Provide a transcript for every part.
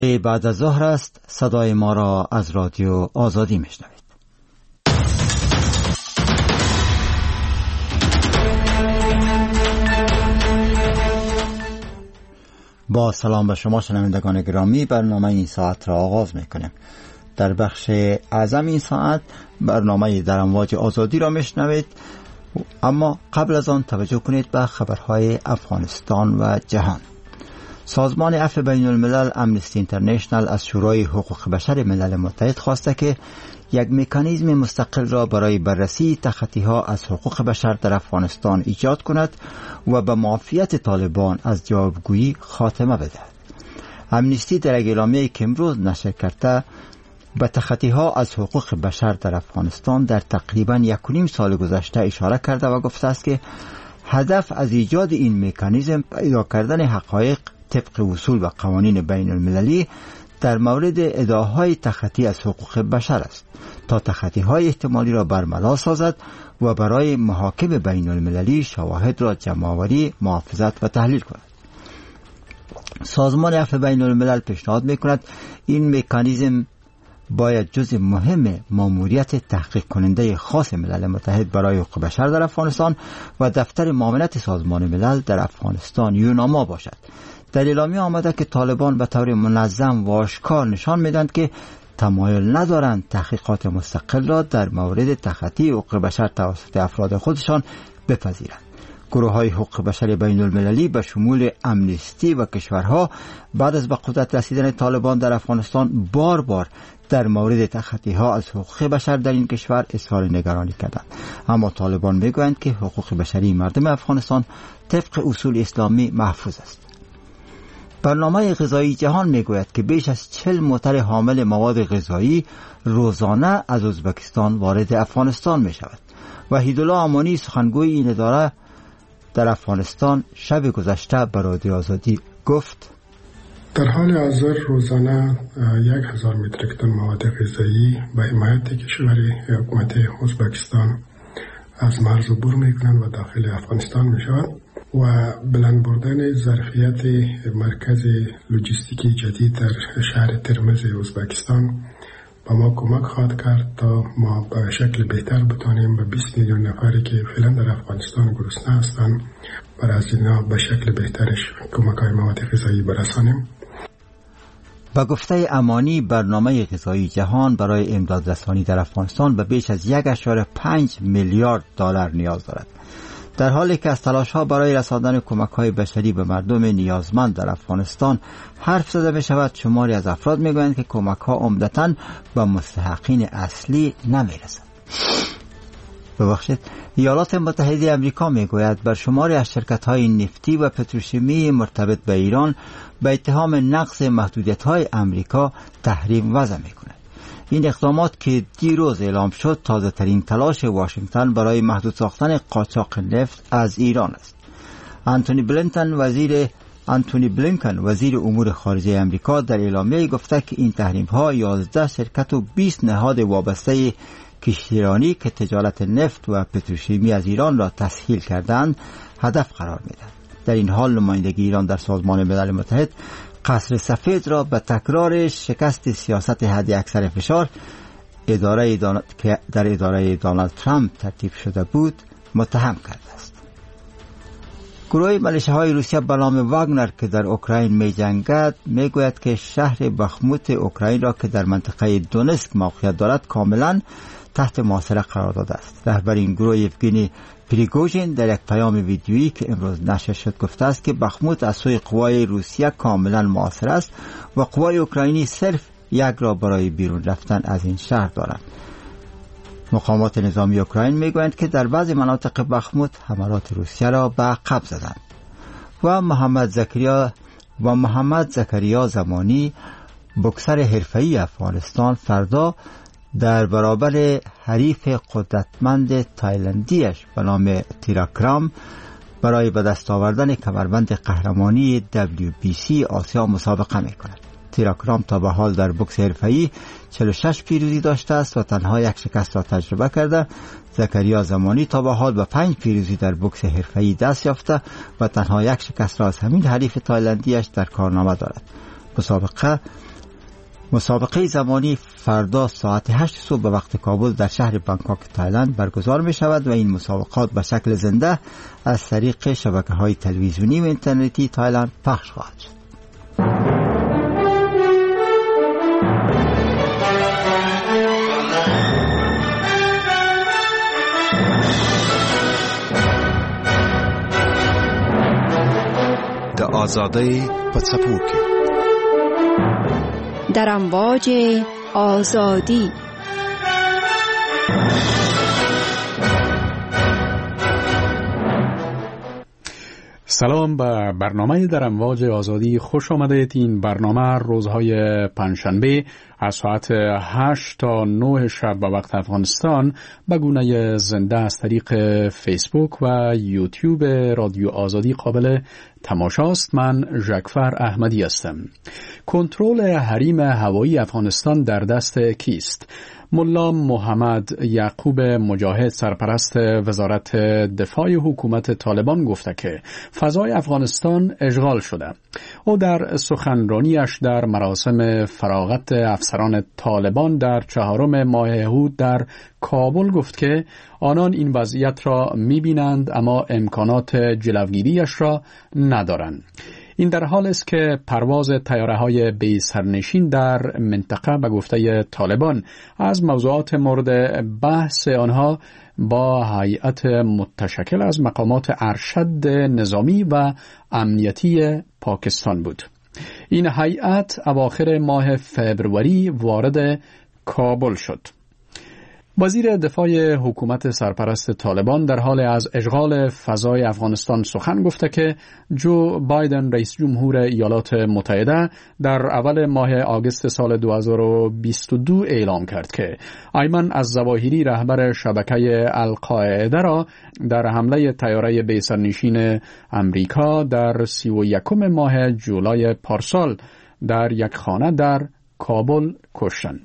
بعد از ظهر است. صدای ما را از رادیو آزادی میشنوید. با سلام به شما شنوندگان گرامی، برنامه این ساعت را آغاز میکنیم. در بخش اعظم این ساعت برنامه در امواج آزادی را میشنوید، اما قبل از آن توجه کنید به خبرهای افغانستان و جهان. سازمان عفو بین الملل امنستی اینترنشنال از شورای حقوق بشر ملل متحد خواسته که یک مکانیزم مستقل را برای بررسی تخطی‌ها از حقوق بشر در افغانستان ایجاد کند و به معافیت طالبان از جوابگویی خاتمه بدهد. امنستی در یک اعلامیه‌ای که امروز نشر کرده به تخطی‌ها از حقوق بشر در افغانستان در تقریباً 1.5 سال گذشته اشاره کرده و گفته است که هدف از ایجاد این مکانیزم پیدا کردن حقایق طبق اصول و قوانین بین المللی در مورد ادعاهای تخطی از حقوق بشر است تا تخطی‌های احتمالی را برملا سازد و برای محاکم بین المللی شواهد را جمع‌آوری، محافظت و تحلیل کند. سازمان عفو بین الملل پیشنهاد می‌کند این مکانیزم باید جزء مهم ماموریت تحقیق کننده خاص ملل متحد برای حقوق بشر در افغانستان و دفتر معاونت سازمان ملل در افغانستان یوناما باشد. در اعلامیه آمده که طالبان به طور منظم و آشکار نشان میدهند که تمایل ندارند تحقیقات مستقل را در مورد تخطی حقوق بشر توسط افراد خودشان بپذیرند. گروه‌های حقوق بشر بین المللی به شمول امنستی و کشورها بعد از به قدرت رسیدن طالبان در افغانستان بار بار در مورد تخطی‌ها از حقوق بشر در این کشور اظهار نگرانی کردند، اما طالبان میگویند که حقوق بشری مردم افغانستان طبق اصول اسلامی محفوظ است. برنامه غذایی جهان میگوید که بیش از 40 موتر حامل مواد غذایی روزانه از ازبکستان وارد افغانستان می شود. وحیدالله امانی سخنگوی این اداره در افغانستان شب گذشته به رادیو آزادی گفت: در حال حاضر روزانه 1000 متریک تن مواد غذایی به حمایت کشور حکومت ازبکستان از مرز عبور میکنند و داخل افغانستان میشوند و بلند بردن ظرفیت مرکز لوجستیکی جدید در شهر ترمز ازبکستان به ما کمک خواهد کرد تا ما به شکل بهتر بتانیم به 20 میلیون نفری که فعلا در افغانستان گرسنه هستند برای از اینا به شکل بهترش کمک‌های مواد غذایی برسانیم. با گفته امانی برنامه غذایی جهان برای امداد رسانی در افغانستان به بیش از 1.5 میلیارد دلار نیاز دارد، در حالی که از تلاش‌ها برای رساندن کمک‌های بشری به مردم نیازمند در افغانستان حرف زده می‌شود. شماری از افراد می‌گویند که کمک‌ها عمدتاً به مستحقین اصلی نمی‌رسند. ایالات متحده آمریکا می‌گوید بر شماری از شرکت‌های نفتی و پتروشیمی مرتبط به ایران به اتهام نقض محدودیت‌های آمریکا تحریم وضع می‌کند. این اقدامات که دیروز اعلام شد تازه ترین تلاش واشنگتن برای محدود ساختن قاچاق نفت از ایران است. آنتونی بلینکن وزیر امور خارجه آمریکا در اعلامیه گفته که این تحریم‌ها 11 شرکت و 20 نهاد وابسته کشتیرانی که تجارت نفت و پتروشیمی از ایران را تسهیل کردند هدف قرار می‌دهد. در این حال نمایندگی ایران در سازمان ملل متحد قصر سفید را به تکرار شکست سیاست حداکثر فشار که در اداره دونالد ترامپ ترتیب شده بود متهم کرده است. گروه ملیشه‌های روسیه به نام واگنر که در اوکراین می‌جنگد میگوید که شهر بخموت اوکراین را که در منطقه دونسک موقعیت دارد کاملا تحت محاصره قرار داده است. رهبر این گروه یفگنی پریگوژین در یک پیام ویدیویی که امروز نشر شد گفته است که بخموت از سوی قوای روسیه کاملا محاصره است و قوای اوکراینی صرف یک راه برای بیرون رفتن از این شهر دارند. مقامات نظامی اوکراین میگویند که در بعضی مناطق بخموت حملات روسیه را به عقب زدند. و محمد زکریا زمانی بوکسر حرفه‌ای افغانستان فردا در برابر حریف قدرتمند تایلندیش به نام تیراکرام برای به دست آوردن کمربند قهرمانی WBC آسیا مسابقه می‌کند. تیراکرام تا به حال در بوکس حرفه‌ای 46 پیروزی داشته است و تنها یک شکست را تجربه کرده. زکریا زمانی تا به حال به 5 پیروزی در بوکس حرفه‌ای دست یافته و تنها یک شکست را از همین حریف تایلندیش در کارنامه دارد. مسابقه مسابقه زمانی فردا ساعت 8 صبح به وقت کابل در شهر بانکوک تایلند برگزار می شود و این مسابقات به شکل زنده از طریق شبکه‌های تلویزیونی و اینترنتی تایلند پخش خواهد شد. آزادی پڅپوکي در امواج آزادی. سلام به برنامه در امواج آزادی خوش آمدید. این برنامه روزهای پنجشنبه از ساعت 8 تا 9 شب به وقت افغانستان به گونه زنده از طریق فیسبوک و یوتیوب رادیو آزادی قابل تماشاست. من ژکفر احمدی هستم. کنترل حریم هوایی افغانستان در دست کیست؟ ملا محمد یعقوب مجاهد سرپرست وزارت دفاع حکومت طالبان گفته که فضای افغانستان اشغال شده. او در سخنرانیش در مراسم فراغت افسران طالبان در 4 ماه اود در کابل گفت که آنان این وضعیت را می‌بینند اما امکانات جلوگیریش را ندارند. این در حال است که پرواز طیاره‌های بی سرنشین در منطقه به گفته طالبان از موضوعات مورد بحث آنها با هیئت متشکل از مقامات ارشد نظامی و امنیتی پاکستان بود. این هیئت اواخر ماه فبروری وارد کابل شد. وزیر دفاع حکومت سرپرست طالبان در حال از اشغال فضای افغانستان سخن گفته که جو بایدن رئیس جمهور ایالات متحده در اول ماه آگوست سال 2022 اعلام کرد که ایمن الظواهری رهبر شبکه القاعده را در حمله طیاره بی سرنشین امریکا در 31 ماه جولای پارسال در یک خانه در کابل کشتند.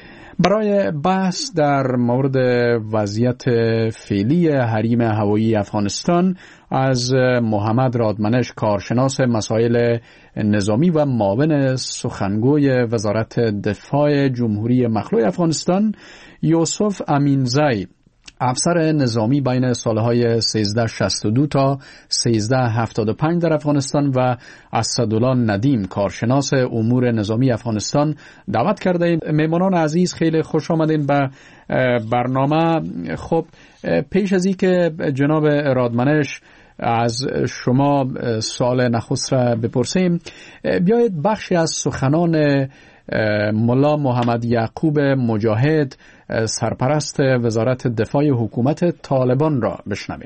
برای بحث در مورد وضعیت فعلی حریم هوایی افغانستان از محمد رادمنش کارشناس مسائل نظامی و معاون سخنگوی وزارت دفاع جمهوری مخلوع افغانستان، یوسف امینزی افسر نظامی بین سالهای 1362 تا 1375 در افغانستان و اسدالله ندیم کارشناس امور نظامی افغانستان دعوت کرده ایم. مهمانان عزیز خیلی خوش آمدین به برنامه. خب پیش از این که جناب رادمنش از شما سوال نخست را بپرسیم، بیایید بخشی از سخنان ملا محمد یعقوب مجاهد سرپرست وزارت دفاع حکومت طالبان را بشنویم.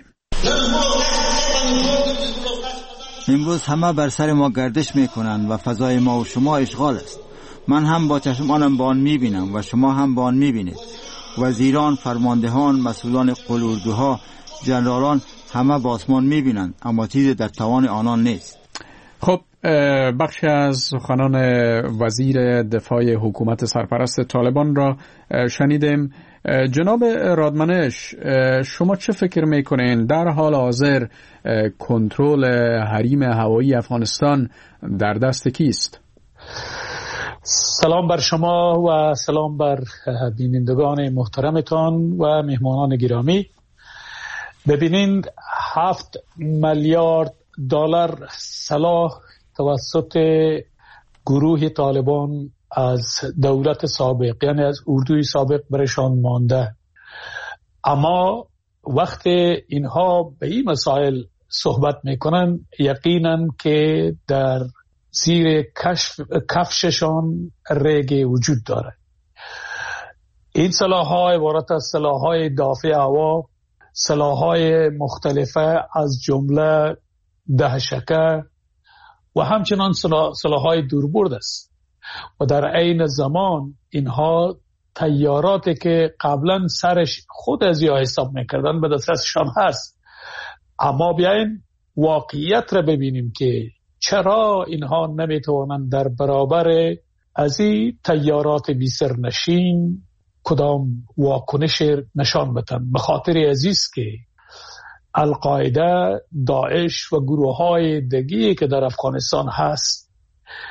امروز همه بر سر ما گردش میکنند و فضای ما و شما اشغال است. من هم با چشمانم با آن میبینم و شما هم با آن میبینید. وزیران، فرماندهان، مسئولان قلوردوها، جنرالان همه با آسمان میبینند اما چیزی در توان آنان نیست. خب بخشی از سخنان وزیر دفاع حکومت سرپرست طالبان را شنیدیم. جناب رادمنش، شما چه فکر میکنین در حال حاضر کنترل حریم هوایی افغانستان در دست کیست؟ سلام بر شما و سلام بر بینندگان محترمتان و مهمانان گرامی. ببینید 7 میلیارد دلار سلاح توسط گروه طالبان از دولت سابق یعنی از اردوی سابق برشان مانده، اما وقتی اینها به این مسائل صحبت میکنن یقینا که در زیر کفششان ریگ وجود داره. این سلاح‌ها عبارت از سلاح‌های دافع هوا، سلاح‌های مختلفه از جمله دهشکه و همچنان سلاح‌های دوربرد است و در عین زمان اینها طیاراتی که قبلا سرش خود از یا حساب میکردن به دسترسشان هست. اما بیاین واقعیت را ببینیم که چرا اینها نمیتوانند در برابر از این طیارات بی سرنشین کدام واکنش نشان بدن. به خاطر عزیز که القاعده، داعش و گروه های دیگری که در افغانستان هست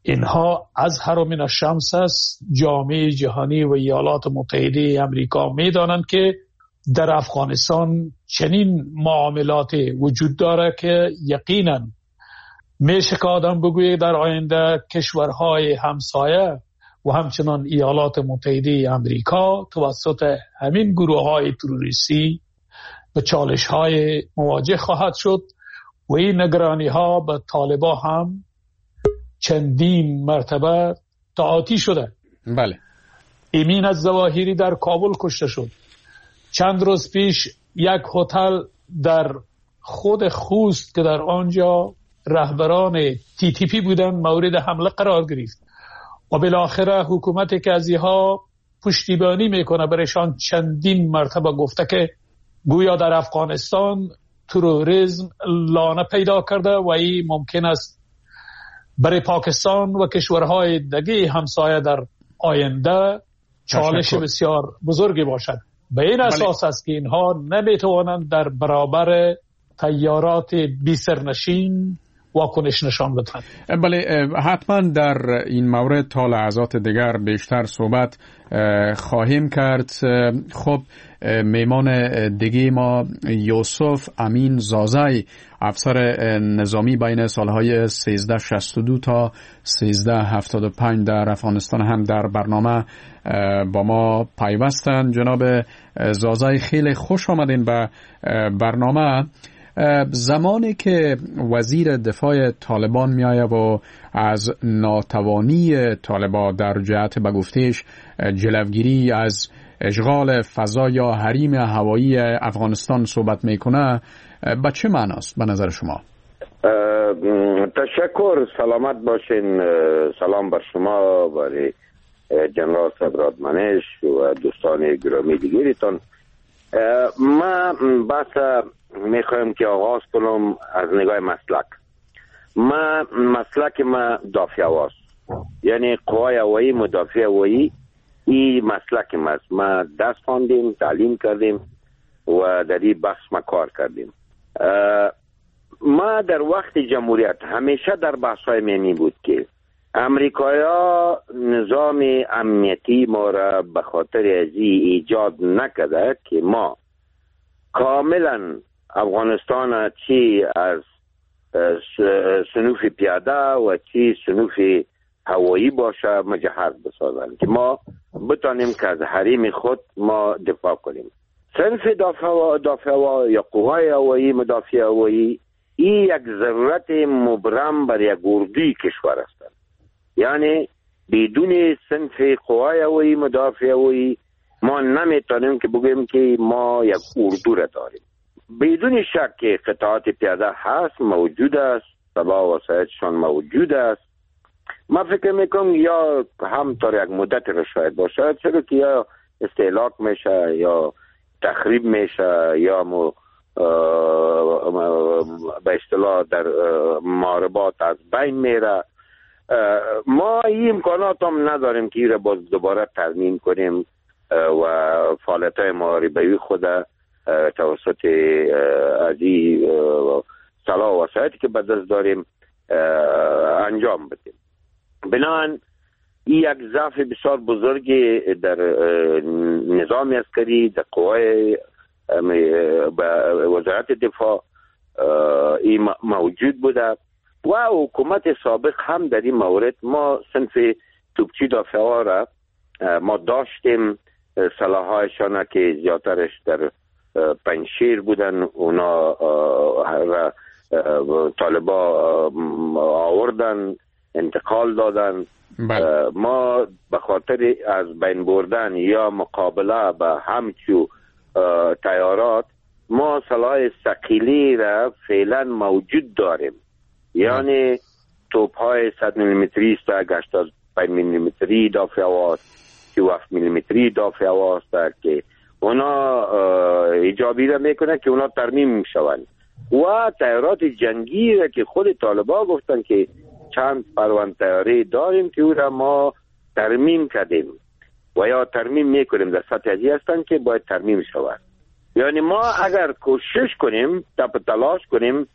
اینها از من الشمس است. جامعه جهانی و ایالات متحده امریکا میدانند که در افغانستان چنین معاملات وجود داره که یقینا میشه که آدم بگوید در آینده کشورهای همسایه و همچنان ایالات متحده امریکا توسط همین گروه های تروریستی به چالش های مواجه خواهد شد و این نگرانی ها به طالبا هم چندین مرتبه تعاطی شده. بله. امین الظواهری در کابل کشته شد. چند روز پیش یک هتل در خود خوست که در آنجا رهبران TTP بودن مورد حمله قرار گرفت و بالاخره حکومت که از اینها پشتیبانی میکنه برایشان چندین مرتبه گفته که گویا در افغانستان تروریسم لانه پیدا کرده و این ممکن است برای پاکستان و کشورهای دیگه همسایه در آینده چالش بسیار بزرگی باشد. به این اساس است که اینها نمیتوانند در برابر تیارات بی سرنشین واکنش نشان بدهند. بله، حتما در این مورد تا لحظات دیگر بیشتر صحبت خواهیم کرد. خب میمان دیگه ما یوسف امین زازای، افسر نظامی بین سالهای 1362 تا 1375 در افغانستان، هم در برنامه با ما پیوستند. جناب زازای خیلی خوش آمدین به برنامه. زمانی که وزیر دفاع طالبان میآید و از ناتوانی طالبان در جهت به گفتهش جلوگیری از اشغال فضا یا حریم هوایی افغانستان صحبت میکنه، به چه معناست به نظر شما؟ تشکر، سلامت باشین. سلام بر شما، برای جنرال صبرادمنش و دوستان گرامی دیگریتان. ما بحث میخوایم که آغاز کنم از نگاه مسلک. مسلک ما دافع هواست، یعنی قوای هوایی، مدافع هوایی، این مسلک ماست. ما دست خواندیم، تعلیم کردیم و در این بحث ما کار کردیم. ما در وقت جمهوریت همیشه در بحث‌های مینی بود که امریکایا نظام امنیتی ما را به خاطر ازی ایجاد نکرده که ما کاملا افغانستان چی از صنوف پیاده و چی صنوف هوایی باشه مجهز بسازن که ما بتانیم که از حریم خود ما دفاع کنیم. صنف دافع هوا یا قوای هوایی، مدافع هوایی، این یک ضرورت مبرم بر یک اردوی کشور هستند. یعنی بدون صنف قوای هوایی، مدافع هوایی ما نمیتونیم که بگیم که ما یک اردو را داریم. بدون شک که قطعات پیاده هست، موجود است، سلاح و وسایلشان موجود است. ما فکر میکنم یا هم تا یک مدت را شاید باشه، چرا که یا استهلاک میشه یا تخریب میشه یا به اصطلاح در محاربات از بین میره. ما این امکانات هم نداریم که این را باز دوباره ترمیم کنیم و فعالیت‌های محاربه‌ای خود توسط از این سلاح و وسایلی که به دست داریم انجام بدیم. بنابراین این یک ضعف بسیار بزرگی در نظام عسکری، در قوای وزارت دفاع این موجود بوده و حکومت سابق هم در این مورد ما صنف توپچی دافع ها را ما داشتیم. سلاح‌هایشان که زیادترش در پنجشیر بودن، اونا را طالبا آوردن، انتقال دادن. ما به خاطر از بین بردن یا مقابله به همچو تیارات ما سلاح ثقیلی را فعلا موجود داریم. یعنی توپ‌های 100 میلیمتری است، 85 میلیمتری دافع هواست، 37 میلیمتری دافع هواست که اونا ایجابی را میکنه که اونا ترمیم میشوند. و تیارات جنگی را که خود طالبا گفتن که چند پرواز طیاره داریم که او را ما ترمیم کردیم و یا ترمیم میکنیم، در سطح ازی هستن که باید ترمیم شود. یعنی ما اگر کوشش کنیم، تلاش کنیم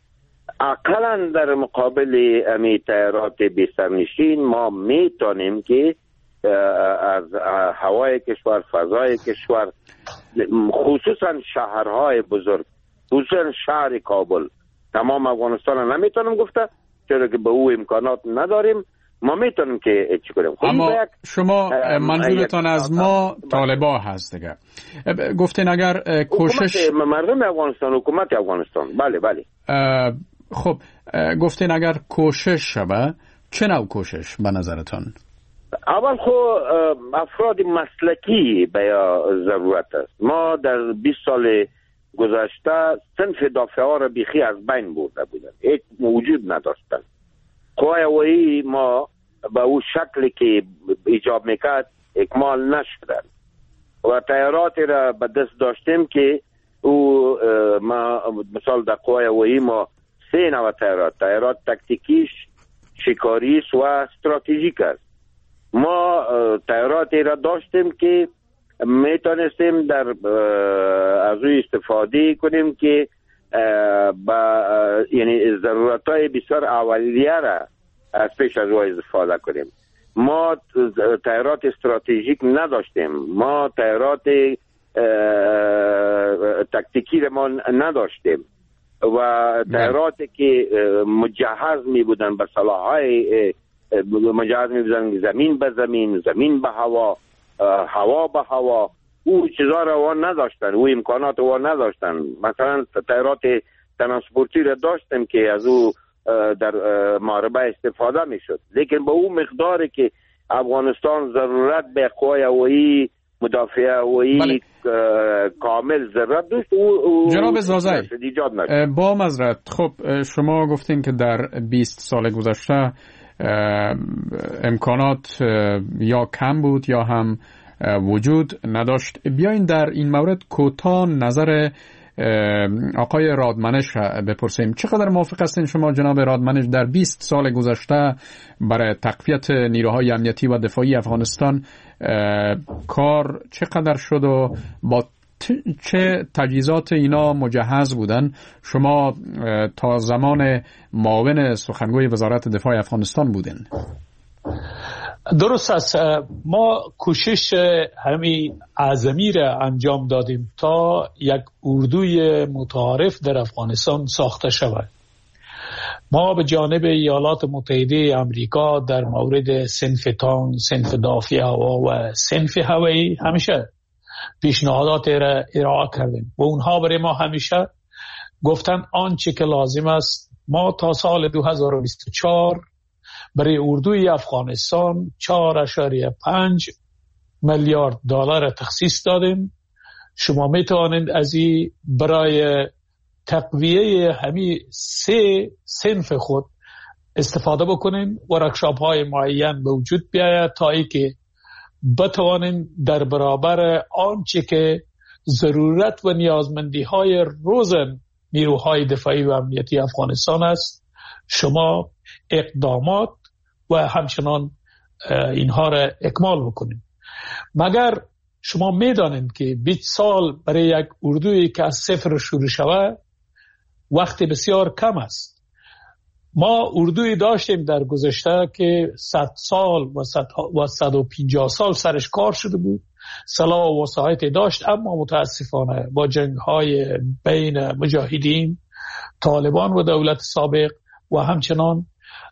اقلا در مقابل امی تیارات بی سرنشین ما میتونیم که از هوای کشور، فضای کشور، خصوصا شهرهای بزرگ، خصوصا شهر کابل، تمام افغانستان نمیتونم گفته چرا که به او امکانات نداریم. ما میتونیم که چی کنیم. اما شما منظورتان از ما طالبا هست دیگه. گفتین اگر کوشش مردم افغانستان، حکومت افغانستان، بله. خب گفتین اگر کوشش شود، چه نوع کوشش به نظرتان؟ اول افراد مسلکی به ضرورت است. ما در 20 سال گذشته صنف دافعه ها را بیخی از بین برده بودن، هیچ وجود نداشتن. قوای هوایی ما به او شکلی که ایجاب میکرد اکمال نشدن و تیاراتی را به دست داشتیم که او ما مثال در قوای هوایی ما 3 نوع تیارات تکتیکیش، شکاریش و استراتژیک است. ما تیاراتی را داشتیم که میتونستیم از روی استفاده کنیم که یعنی ضرورتهای بسیار اولیه را از پیش از او استفاده کنیم. ما تیارات استراتژیک نداشتیم، ما تیارات تکتیکی را ما نداشتیم و تیاراتی که مجهز می بودن به سلاحهای مجهز می بودن زمین به زمین، زمین به هوا، هوا به هوا، او چیزا را نداشتن، او امکانات را نداشتن. مثلا تیارات ترانسپورتی را داشتیم که از او در محاربه استفاده می شد، لیکن به او مقداری که افغانستان ضرورت به قوای هوایی، مدافع هوایی کامل ضرورت داشت، جناب زازی با معذرت، خب شما گفتین که در 20 سال گذشته امکانات یا کم بود یا هم وجود نداشت. بیاین در این مورد کوتاه نظر آقای رادمنش بپرسیم. چقدر موافق هستین شما جناب رادمنش در 20 سال گذشته برای تقویت نیروهای امنیتی و دفاعی افغانستان کار چقدر شد و با چه تجهیزات اینا مجهز بودن؟ شما تا زمان معاون سخنگوی وزارت دفاع افغانستان بودین. درست است. ما کوشش همین اعظمی را انجام دادیم تا یک اردوی متعارف در افغانستان ساخته شود. ما به جانب ایالات متحده امریکا در مورد صنف تانک، صنف دافع هوا و صنف هوایی همیشه پیشنهادات را ارائه کردیم و اونها برای ما همیشه گفتن آنچه که لازم است. ما تا سال 2024 برای اردوی افغانستان 4.5 میلیارد دلار تخصیص دادیم. شما میتوانید از این برای تقویه همین 3 صنف خود استفاده بکنین. ورکشاپ های معین به وجود بیاید تا ای که بتوانین در برابر آنچه که ضرورت و نیازمندی های روزن نیروهای دفاعی و امنیتی افغانستان است، شما اقدامات و همچنان اینها را اکمال بکنید. مگر شما میدانید که 20 سال برای یک اردویی که از صفر شروع شود وقت بسیار کم است. ما اردوی داشتیم در گذشته که 100 سال و 150 سال سرش کار شده بود، سلاح و وسایط داشت، اما متاسفانه با جنگ‌های بین مجاهدین، طالبان و دولت سابق و همچنان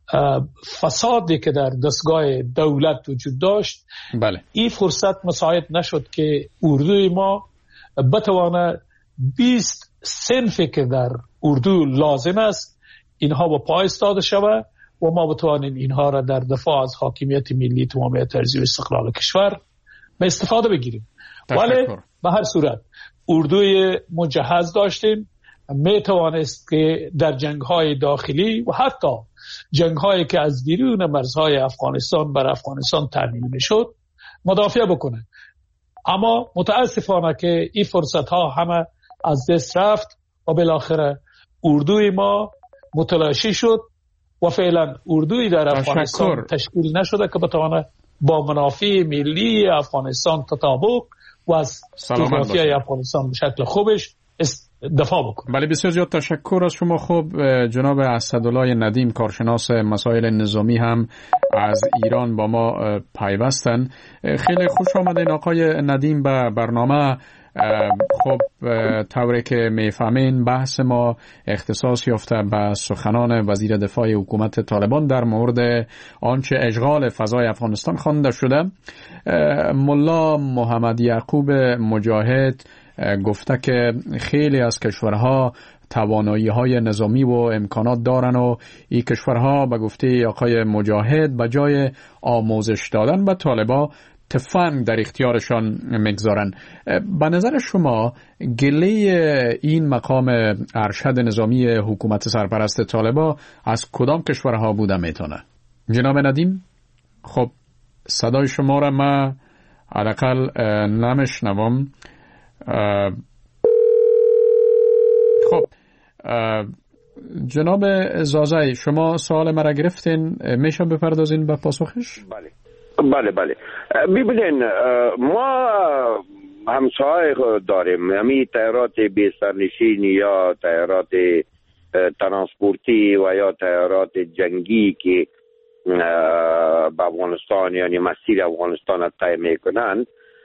فسادی که در دستگاه دولت وجود داشت، این فرصت مساعد نشد که اردوی ما بتوانه 20 صنفی که در اردو لازم است اینها با پای استاده شود و ما بتوانیم اینها را در دفاع از حاکمیت ملی، تمامیت ارضی و استقلال کشور به استفاده بگیریم. ولی به هر صورت اردوی مجهز داشتیم، می توانست که در جنگ‌های داخلی و حتی جنگ‌هایی که از بیرون مرزهای افغانستان بر افغانستان تأمین می‌شد مدافع بکنه. اما متاسفانه که این فرصت‌ها همه از دست رفت و بالاخره اردوی ما متلاشی شد و فعلا اردوی در افغانستان تشکیل نشده که بتوانه با منافع ملی افغانستان تطابق و از جغرافیای افغانستان به شکل خوبش دفاع بکنیم. بله، بسیار زیاد تشکر از شما. خب جناب اسدالله ندیم، کارشناس مسائل نظامی، هم از ایران با ما پیوستن. خیلی خوش آمدین آقای ندیم به برنامه. خب طوری که میفهمین بحث ما اختصاص یافته به سخنان وزیر دفاع حکومت طالبان در مورد آنچه اشغال فضای افغانستان خوانده شده. ملا محمد یعقوب مجاهد گفته که خیلی از کشورها توانایی‌های نظامی و امکانات دارن و این کشورها به گفته آقای مجاهد به جای آموزش دادن به طالبان تفنگ در اختیارشان میگذارن. به نظر شما گله این مقام ارشد نظامی حکومت سرپرست طالبان از کدام کشورها بوده میتونه؟ جناب ندیم، خب صدای شما را من حداقل نمیشنوم. خب جناب زازای، شما سوال مرا گرفتین، میشه بپردازین به پاسخش؟ بله. ببینین، ما همسایه داریم، همین طیارات بی سرنشین یا طیارات ترانسپورتی و یا طیارات جنگی که به افغانستان یعنی مسیر افغانستان طی میکنند.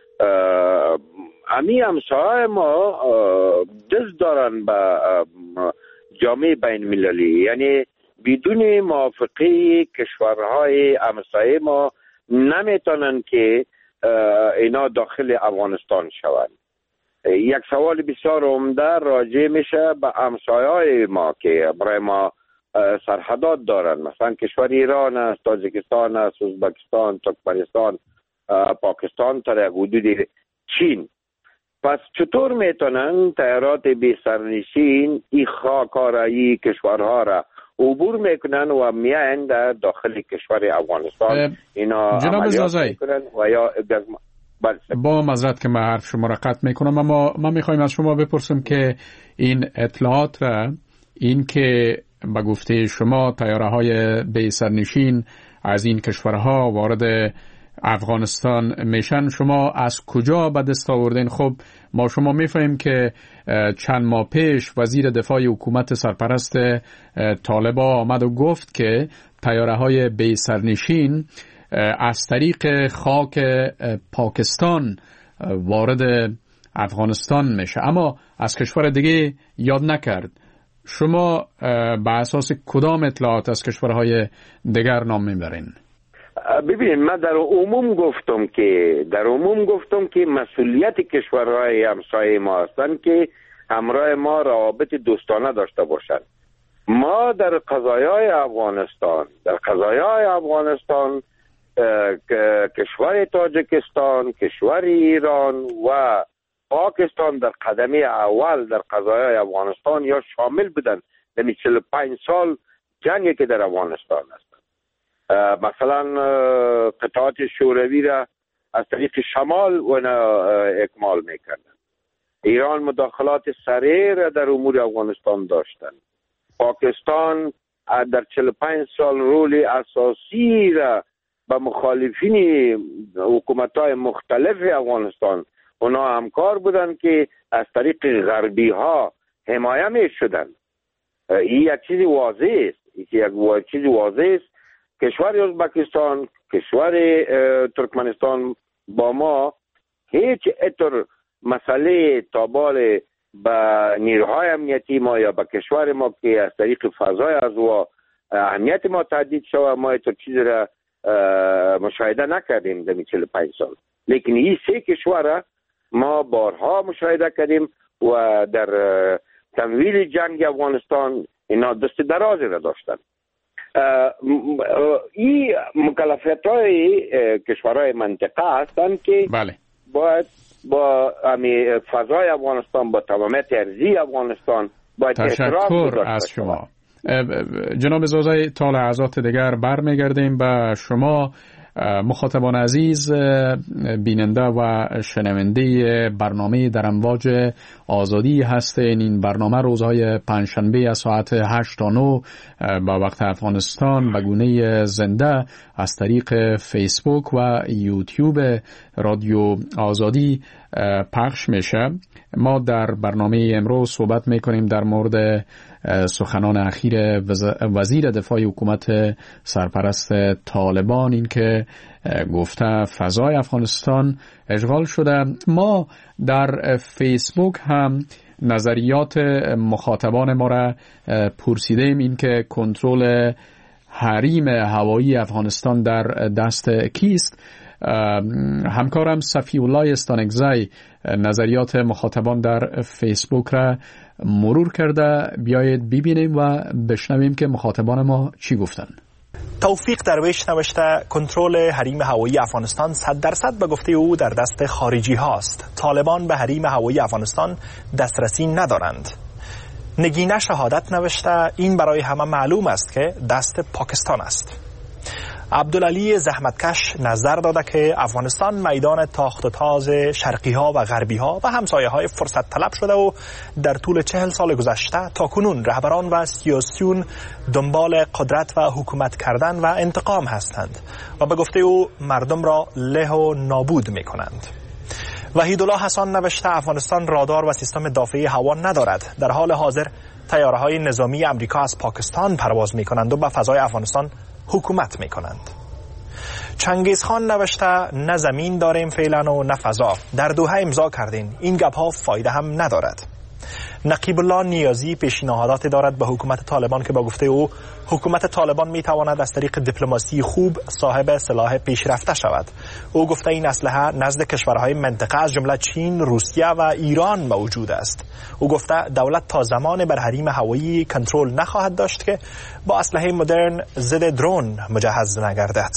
همین همسایه ما دست دارن به جامعه بین المللی، یعنی بدون موافقه کشورهای همسایه ما نمیتونن که اینا داخل افغانستان شوند. یک سوال بسیار عمده راجع میشه به همسایه‌های ما که برای ما سرحدات دارن، مثلا کشور ایران است، تاجیکستان است، ازبکستان، ترکمنستان، پاکستان تا حدود چین. پس چطور میتونن طیارات بی سرنشین این خاکارایی کشورها را عبور میکنن و میاین در داخل کشور افغانستان اینا جناب زازای و یا با معذرت که من حرف شما را قطع میکنم، اما من میخوایم از شما بپرسم که این اطلاعات را، این که به گفته شما طیاره های بی سرنشین از این کشورها وارد افغانستان میشن، شما از کجا به دست آوردین؟ خب ما شما میفهمیم که چند ماه پیش وزیر دفاع حکومت سرپرست طالبان آمد و گفت که طیاره های بی سرنشین از طریق خاک پاکستان وارد افغانستان میشه، اما از کشور دیگه یاد نکرد. شما به اساس کدام اطلاعات از کشورهای دیگر نام میبرین؟ ببینید، من در عموم گفتم که مسئولیت کشورهای همسایه ما هستند که همراه ما روابط دوستانه داشته باشند. ما در قضایای افغانستان کشور تاجیکستان، کشور ایران و پاکستان در قدمی اول در قضایای افغانستان یا شامل بودند. یعنی 45 سال جنگی که در افغانستان است. مثلا قطعات شوروی را از طریق شمال اکمال میکردن. ایران مداخلات سریع را در امور افغانستان داشتند. پاکستان در 45 سال رول اساسی را به مخالفین حکومت‌های مختلف افغانستان اونا همکار بودند که از طریق غربی ها حمایه می شدند. این یک چیز واضح است. کشور ازبکستان، کشور ترکمنستان با ما هیچ اطر مسئله تابال به نیروهای امنیتی ما یا به کشور ما که از طریق فضای از و اهمیت ما تهدید شود، ما اطر چیز را مشاهده نکردیم در 45 سال. لیکن این سه کشور ما بارها مشاهده کردیم و در تمویل جنگ افغانستان اینا دست درازی را داشتن. این مکلفیت های کشورهای منطقه هستند که باید با فضای افغانستان، با تمامیت ارضی افغانستان باید تشکر از شما. جناب زازای، تا لحظات دیگر برمیگردیم به شما. مخاطبان عزیز، بیننده و شنونده برنامه در امواج آزادی هستین. این برنامه روزهای پنجشنبه از ساعت 8 تا 9 با وقت افغانستان به گونه زنده از طریق فیسبوک و یوتیوب رادیو آزادی پخش میشه. ما در برنامه امروز صحبت میکنیم در مورد سخنان اخیر وزیر دفاع حکومت سرپرست طالبان، این که گفته فضای افغانستان اشغال شده. ما در فیسبوک هم نظریات مخاطبان ما را پرسیدیم، این که کنترل حریم هوایی افغانستان در دست کیست. همکارم صفی الله استانکزی نظریات مخاطبان در فیسبوک را مرور کرده. بیایید ببینیم و بشنویم که مخاطبان ما چی گفتن. توفیق درویش نوشته کنترل حریم هوایی افغانستان 100% به گفته او در دست خارجی هاست. طالبان به حریم هوایی افغانستان دسترسی ندارند. نگینه شهادت نوشته این برای همه معلوم است که دست پاکستان است. عبدالعلی زحمتکش نظر داده که افغانستان میدان تاخت و تاز شرقی ها و غربی ها و همسایه های فرصت طلب شده و در طول 40 سال گذشته تا کنون رهبران و سیاسیون دنبال قدرت و حکومت کردن و انتقام هستند و به گفته او مردم را له و نابود می کنند. وحیدالله حسان نوشته افغانستان رادار و سیستم دافعی هوا ندارد. در حال حاضر طیاره های نظامی امریکا از پاکستان پرواز می کنند و به فضای افغانستان حکومت می کنند. چنگیز خان نوشته نه زمین داریم فعلا و نه فضا. در دوحه امضا کردین. این گپ ها فایده هم ندارد. نقیب الله نیازی پیشنهادات دارد به حکومت طالبان که با گفته او حکومت طالبان می تواند از طریق دیپلماسی خوب صاحب سلاح پیشرفته شود. او گفته این اسلحه نزد کشورهای منطقه از جمله چین، روسیه و ایران موجود است. او گفته دولت تا زمان بر حریم هوایی کنترل نخواهد داشت که با اسلحه مدرن ضد درون مجهز نگردد.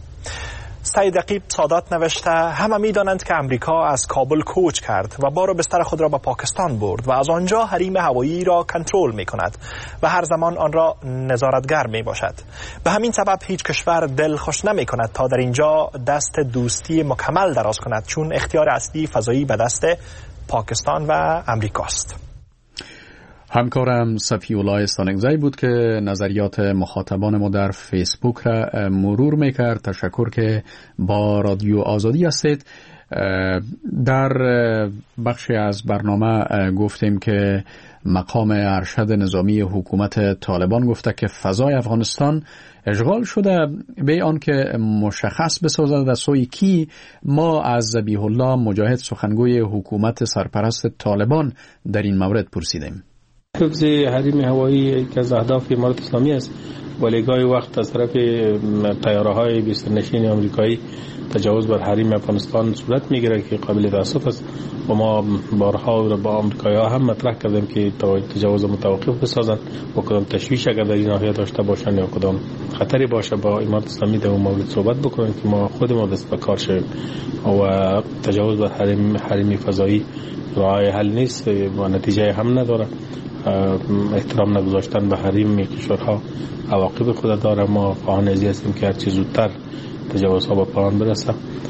سید عقیب سادات نوشته همه می دانند که امریکا از کابل کوچ کرد و بار و بستر خود را به پاکستان برد و از آنجا حریم هوایی را کنترل می کند و هر زمان آن را نظارتگر می باشد. به همین سبب هیچ کشور دل خوش نمی کند تا در اینجا دست دوستی مکمل دراز کند، چون اختیار اصلی فضایی به دست پاکستان و امریکاست. همکارم صفی الله استانکزی بود که نظریات مخاطبان ما در فیسبوک را مرور میکرد. تشکر که با رادیو آزادی هستید. در بخشی از برنامه گفتیم که مقام ارشد نظامی حکومت طالبان گفته که فضای افغانستان اشغال شده. به آن که مشخص بسازد از سوی کی، ما از ذبیح الله مجاهد سخنگوی حکومت سرپرست طالبان در این مورد پرسیدیم. حفظ حریم هوایی یک از اهداف امارت اسلامی است، ولی گاهی وقت از طرف طیاره‌های بسترنشین آمریکایی تجاوز بر حریم افغانستان صورت میگیره که قابل تأسف است و ما بارها با آمریکایی‌ها هم مطرح کردیم که تجاوز متوقف بسازند و کدام تشویش اگر در این ناحیه داشته باشند یا کدام خطری باشه با امارت اسلامی در اون مورد صحبت بکنیم که ما خودمون دست به کار شویم و تجاوز بر حریم فضایی راه حل نیست و نتیجه هم نداره. احترام نگذاشتن به حریم کشورها عواقب خود داره. ما خواهان ازی هستیم که هرچی زودتر تجاوزها به پایان برسه.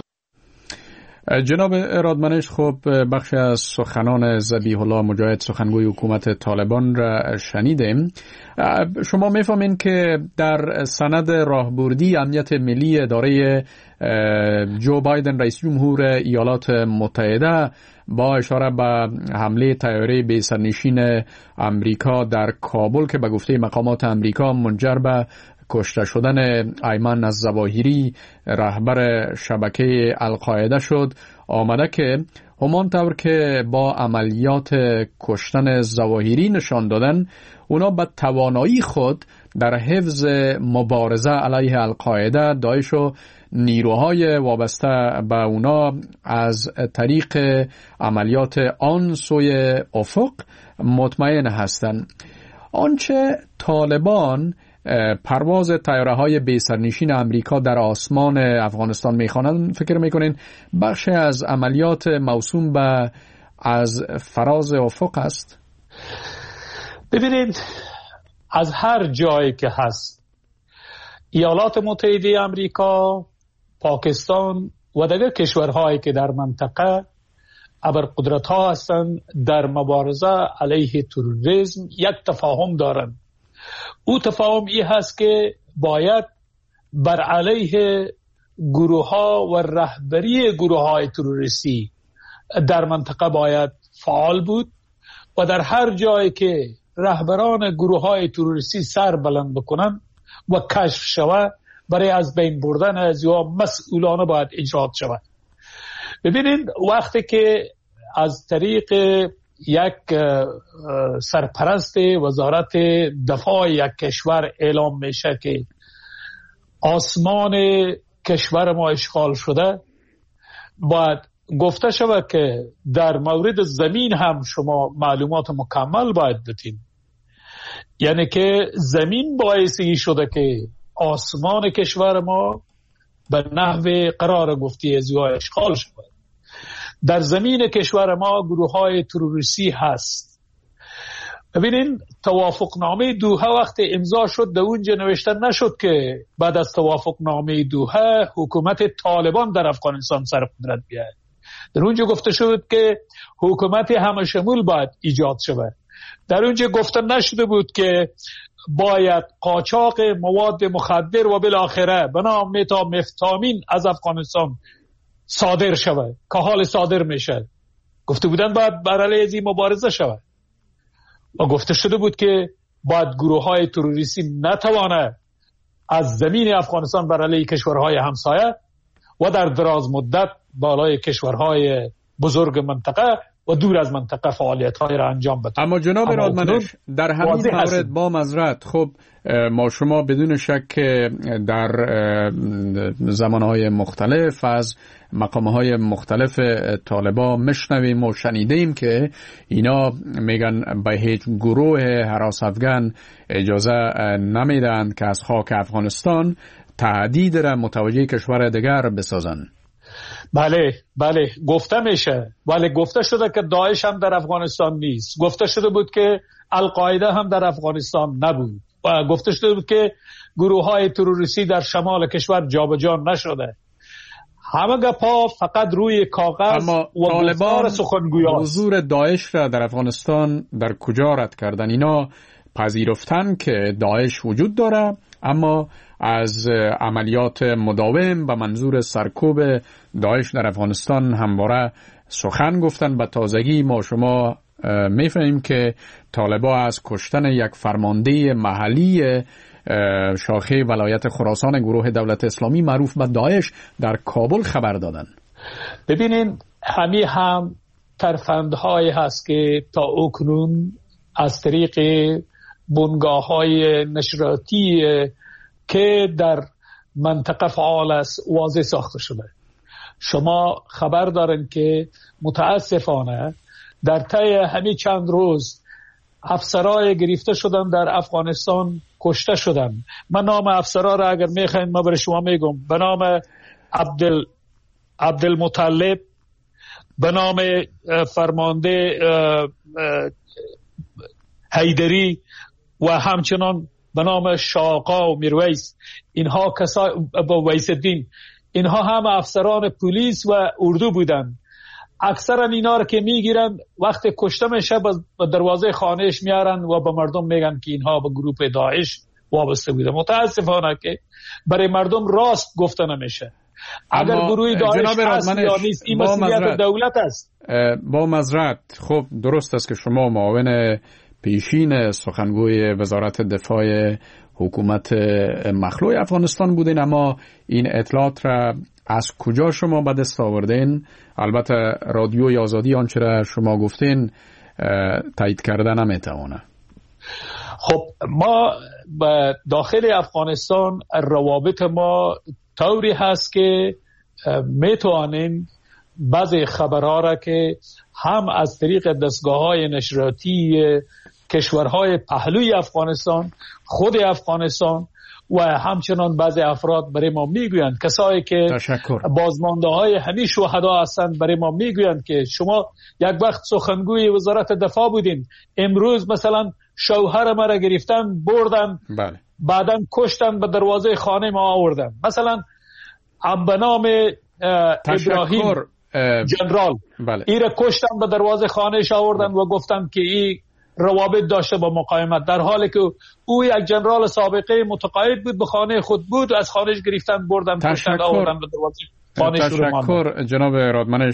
جناب ارادمنش، خب بخش از سخنان ذبیح الله مجاهد سخنگوی حکومت طالبان را شنیدیم. شما میفهمین که در سند راهبردی امنیت ملی اداره جو بایدن رئیس جمهور ایالات متحده با اشاره به حمله طیاره بی سرنشین امریکا در کابل که به گفته مقامات امریکا منجر به کشته شدن ایمن الظواهری رهبر شبکه القاعده شد، آمده که همان طور که با عملیات کشتن ظواهری نشان دادن، اونا به توانایی خود در حفظ مبارزه علیه القاعده، داعش و نیروهای وابسته به اونا از طریق عملیات آن سوی افق مطمئن هستند. آنچه طالبان پرواز طیاره‌های بی سرنشین امریکا در آسمان افغانستان می‌خوانند، فکر می‌کنین بخش از عملیات موسوم به از فراز افق است؟ ببینید، از هر جایی که هست ایالات متحده امریکا، پاکستان و دیگر کشورهایی که در منطقه ابرقدرت‌ها هستند در مبارزه علیه تروریسم یک تفاهم دارند. او تفاهم ای هست که باید بر علیه گروه‌ها و رهبری گروه‌های تروریستی در منطقه باید فعال بود و در هر جایی که رهبران گروه های تروریستی سر بلند بکنن و کشف شود برای از بین بردن از یا مسئولانه باید اجرات شود. ببینید وقتی که از طریق یک سرپرست وزارت دفاع یک کشور اعلام میشه که آسمان کشور ما اشغال شده، باید گفته شود که در مورد زمین هم شما معلومات مکمل باید بدین. یعنی که زمین باعثی شده که آسمان کشور ما به نحو قرار گفتی از یا اشغال شود. در زمین کشور ما گروه های تروریستی هست. ببینین توافقنامه دوحه وقتی امضا شد در اونجا نوشته نشد که بعد از توافقنامه دوحه حکومت طالبان در افغانستان سر قدرت بیاید. در اونجا گفته شد که حکومت همه شمول باید ایجاد شود. در اونجا گفته نشده بود که باید قاچاق مواد مخدر و بالاخره به نام متامفتامین از افغانستان صادر شود که حال صادر میشه. گفته بودن باید بر علیه این مبارزه شود و گفته شده بود که باید گروه های تروریستی نتوانه از زمین افغانستان بر علیه کشورهای همسایه و در دراز مدت بالای کشورهای بزرگ منطقه و دور از منطقه فعالیت‌های را انجام بده. اما جناب رادمنش در همین مورد با معذرت، خب ما شما بدون شک در زمانهای مختلف از مقامهای مختلف طالبان مشنویم و شنیدیم که اینا میگن به هیچ گروه هراس افغان اجازه نمیدن که از خاک افغانستان تهدید را متوجه کشور دیگر بسازن. بله گفته میشه، ولی گفته شده که داعش هم در افغانستان نیست. گفته شده بود که القاعده هم در افغانستان نبود و گفته شده بود که گروه های تروریستی در شمال کشور جابجا نشده. همه گپا فقط روی کاغذ اما و طالبان سخنگویان. حضور داعش را در افغانستان در کجا رد کردن؟ اینا پذیرفتن که داعش وجود داره، اما از عملیات مداوم به منظور سرکوب داعش در افغانستان همواره سخن گفتن. به تازگی ما شما میفهمیم که طالبان از کشتن یک فرمانده محلی شاخه ولایت خراسان گروه دولت اسلامی معروف به داعش در کابل خبر دادن. ببینین هم ترفندهایی هست که تا اکنون از طریق بنگاه‌های نشریاتی که در منطقه فعال است واضح ساخته شده. شما خبر دارن که متاسفانه در طی همین چند روز افسرای گرفته شدن در افغانستان کشته شدن. من نام افسرا را اگر میخواین ما برای شما میگم. به نام عبدالمطلب، به نام فرمانده حیدری و همچنان به نام شاقا و میرویس، اینها با ویس الدین، اینها هم افسران پلیس و اردو بودن. اکثرا اینا رو که میگیرن وقتی کشته میشه به دروازه خانهش میارن و به مردم میگن که اینها به گروه داعش وابسته بوده. متاسفانه که برای مردم راست گفته نمیشه. اگر گروه داعش هست یا نیست این مسئولیت دولت است. با معذرت، خب درست است که شما معاون پیشین سخنگوی وزارت دفاع حکومت مخلوع افغانستان بودین، اما این اطلاعات را از کجا شما به دست آوردین؟ البته رادیوی آزادی آنچه را شما گفتین تایید کرده نمیتونه. خب ما به داخل افغانستان روابط ما طوری هست که میتوانیم بعضی خبرها را که هم از طریق دستگاه‌های نشریاتی کشورهای پهلوی افغانستان، خود افغانستان و همچنان بعضی افراد برای ما میگویند، کسایی که بازمانده های همین شهدا هستند برای ما میگویند که شما یک وقت سخنگوی وزارت دفاع بودین، امروز مثلا شوهر ما را گرفتن بردن، بعداً کشتن به دروازه خانه ما آوردن. مثلا به نام ابراهیم جنرال ای را کشتن به دروازه خانهش آوردن و گفتن که ای روابط داشته با مقاومت، در حالی که او یک جنرال سابقه متقاعد بود، به خانه خود بود، از خانهش گرفتن بردن کشتن آوردن به دروازه خانهش. تشکر جناب رادمنش.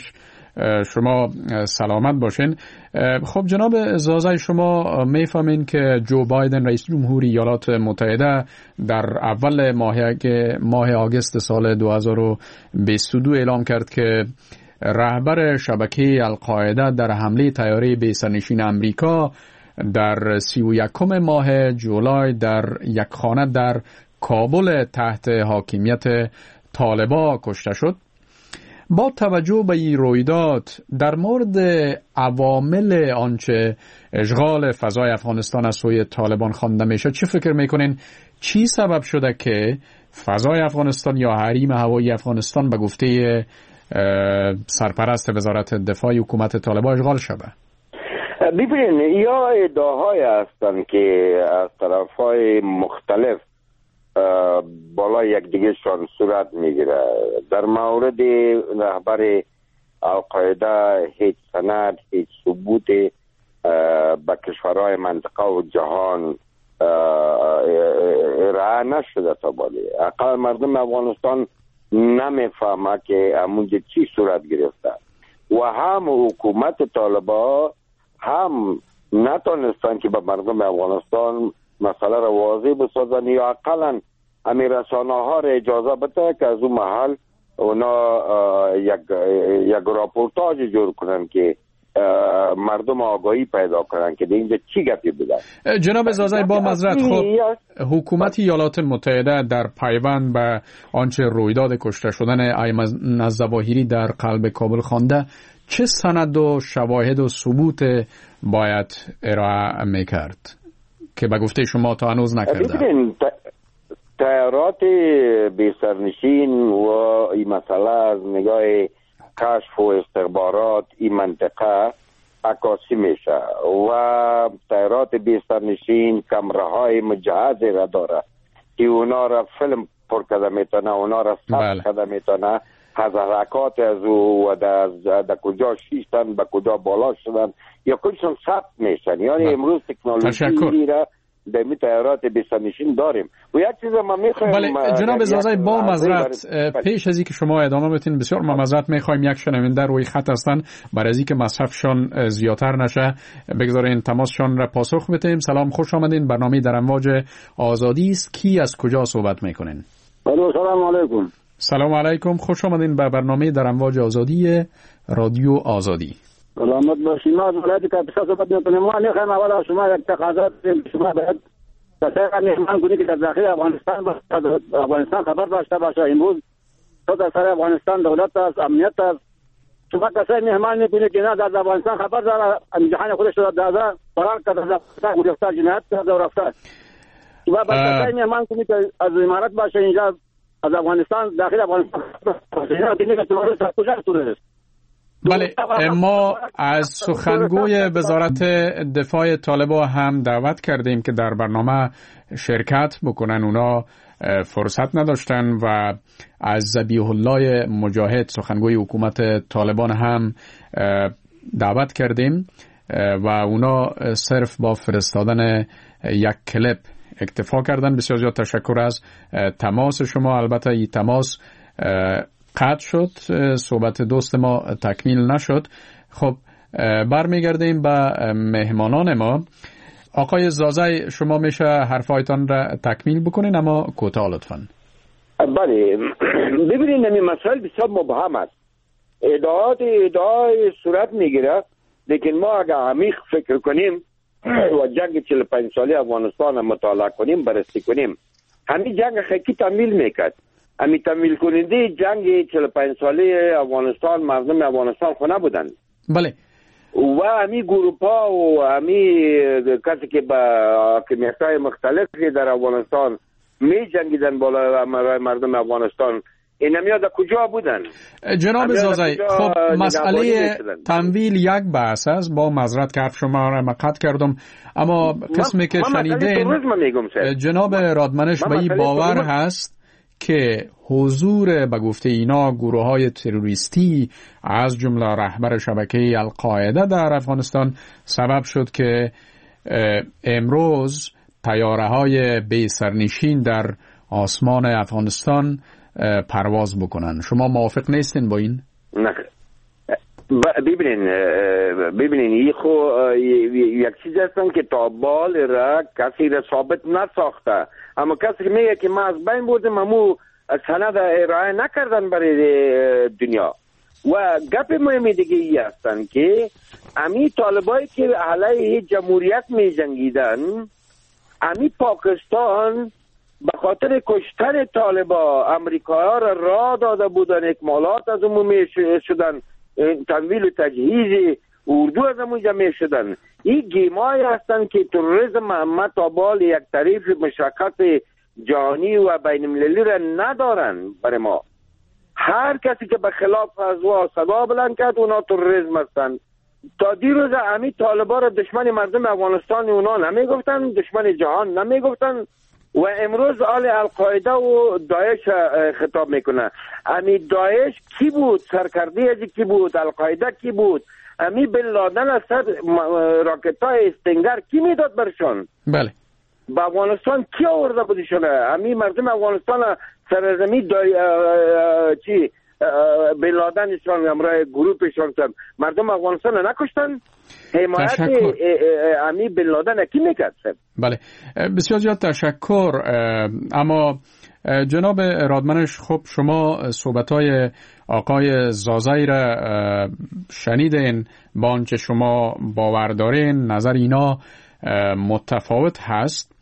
شما سلامت باشین. خب جناب زازای، شما میفهمین که جو بایدن رئیس جمهوری ایالات متحده در اول ماه آگوست سال 2022 اعلام کرد که رهبر شبکه القاعده در حمله طیاره بی سرنشین امریکا در 31 ماه جولای در یک خانه در کابل تحت حاکمیت طالبان کشته شد. با توجه به این رویداد در مورد عوامل آنچه اشغال فضای افغانستان از سوی طالبان خوانده میشه چی فکر میکنین؟ چی سبب شده که فضای افغانستان یا حریم هوایی افغانستان به گفته سرپرست وزارت دفاع حکومت طالبان اشغال شده؟ ببینید، یا ادعاهای هستند که از طرفهای مختلف بالای یکدیگرشان صورت میگیره. در مورد رهبر القاعده هیچ سند، هیچ ثبوت به کشورهای منطقه و جهان ارائه نشده تا بالی. اقل مردم افغانستان نمیفهمه که همونجا چی صورت گرفته و هم حکومت طالبان هم نتونستن که به مردم افغانستان مسئله را واضح بسازن یا اقلا همین رسانه ها را اجازه بده که از اون محل اونا یک راپورتاج جور کنن که مردم آگاهی پیدا کنن که اینجا چی گپی بوده. جناب زازای، با معذرت، خب حکومت ایالات متحده در پیوند به آنچه رویداد کشته شدن ایمن الظواهری در قلب کابل خوانده چه سند و شواهد و ثبوت باید ارائه میکرد که به گفته شما تا هنوز نکرده؟ ببینید، طیارات بی سرنشین و این مسئله از نگاه کشف و استخبارات این منطقه عکاسی میشه و طیارات بی سرنشین کمره های مجهز را داره که اونا را فیلم پر کرده میتونه، اونا را ثبت کرده میتونه، از حرکات از او و در کجا شیشتن به کجا بالا شدن یا کجاشون ثبت میشن. یعنی امروز تکنولوژی را در می طیارات بی سرنشین داریم. و یک چیز ما میخوایم. بله جناب زازای، با معذرت پیش از اینکه شما ادامه بدین بسیار معذرت میخوایم، یک شنونده روی خط هستن، برای از اینکه مصرفشان زیادتر نشه بگذارین تماسشان را پاسخ بدیم. سلام، خوش آمدین. برنامه در امواج آزادی است. کی از کجا صحبت میکنین؟ سلام علیکم. سلام علیکم، خوش آمدین به برنامه در امواج آزادی رادیو آزادی. سلامت باشید. ما از ولایت کاپیسا صحبت میکنیم. ما میخوایم اول از شما یک تقاضا داریم، شما باید کسایی مهمان کنید که در داخل افغانستان خبر داشته باشه. امروز تو در سر افغانستان دولت است، امنیت است. شما کسایی مهمان میکنید که نه در افغانستان خبر داره، جهان خودش رو داده فرار کرده، در افغانستان گرفته، جنایت کرده و رفته. شما باید کسایی مهمان کنید که از امارات باشه اینجا از افغانستان داخل افغانستان بله، ما از سخنگوی وزارت دفاع طالبان هم دعوت کردیم که در برنامه شرکت بکنن، اونا فرصت نداشتن و از ذبیح الله مجاهد سخنگوی حکومت طالبان هم دعوت کردیم و اونا صرف با فرستادن یک کلیپ اکتفا کردن. بسیار زیاد تشکر از تماس شما. البته این تماس قطع شد، صحبت دوست ما تکمیل نشد. خب برمیگردیم به مهمانان ما. آقای زازای، شما میشه حرفایتان را تکمیل بکنین اما کوتاه لطفاً. بله، ببینید این مسئله بسیار مبهم است. ادعای صورت میگیره، لیکن ما اگر عمیق فکر کنیم و جنگ 45 ساله افغانستان مطالعه کنیم، بررسی کنیم، همین جنگ حقیقی تمویل میکرد. همین تمویل کننده جنگ 45 ساله افغانستان مردم افغانستان خو نبودن. بله. و همین گروپا و همین کسی که با حاکمیت‌های مختلفی در افغانستان می جنگیدن بالا مردم افغانستان، این همیاد کجا بودن؟ جناب زازای، خب مسئله تمویل یک بحث است. با معذرت که حرف شما را قطع کردم، اما قسمی که شنیدین جناب رادمنش به این باور هست که حضور به گفته اینا گروه های تروریستی از جمله رهبر شبکه القاعده در افغانستان سبب شد که امروز طیاره های بی سرنشین در آسمان افغانستان پرواز بکنن. شما موافق نیستین با این؟ نه، ببینین این یک چیز هستن که تا بال را کسی را ثابت نساخته، اما کسی میگه که ما از بین بردیم امو سند ارائه نکردن برای دنیا. و گپ مهمی دیگه ای هستن که امی طالبایی که علیه جمهوریت می جنگیدن، امی پاکستان به خاطر کشتن طالبا امریکا را داده بودن، اکمالات از عمومی شدن، تمویل و تجهیز اردو از اونجا می شدن. این گیمای هستن که تروریسم محمد تابال یک طریف مشرکت جهانی و بین المللی را ندارن. برای ما هر کسی که به خلاف از وا صدا بلند کرد اونا تروریسم هستن. تا دیروز امی طالبا را دشمن مردم افغانستان اونا نمی گفتن، دشمن جهان نمی گفتن، و امروز آل القاعده و داعش خطاب میکنه. امی داعش کی بود؟ سرکردی از کی بود؟ القاعده کی بود؟ امی بن لادن از سر راکتای استنگر کی میداد برشان؟ بله. با افغانستان کی آورده بودشونه؟ امی مردم افغانستان سرزمی چی بن لادنشان همراه گروپشان مردم افغانستان نکشتن؟ حمایت امی بن لادن کی میکرد؟ بله، بسیار زیاد تشکر. اما جناب ارادمنش، خب شما صحبت‌های آقای زازایی را شنیدین، با آنچه شما باور دارین نظر اینا متفاوت هست.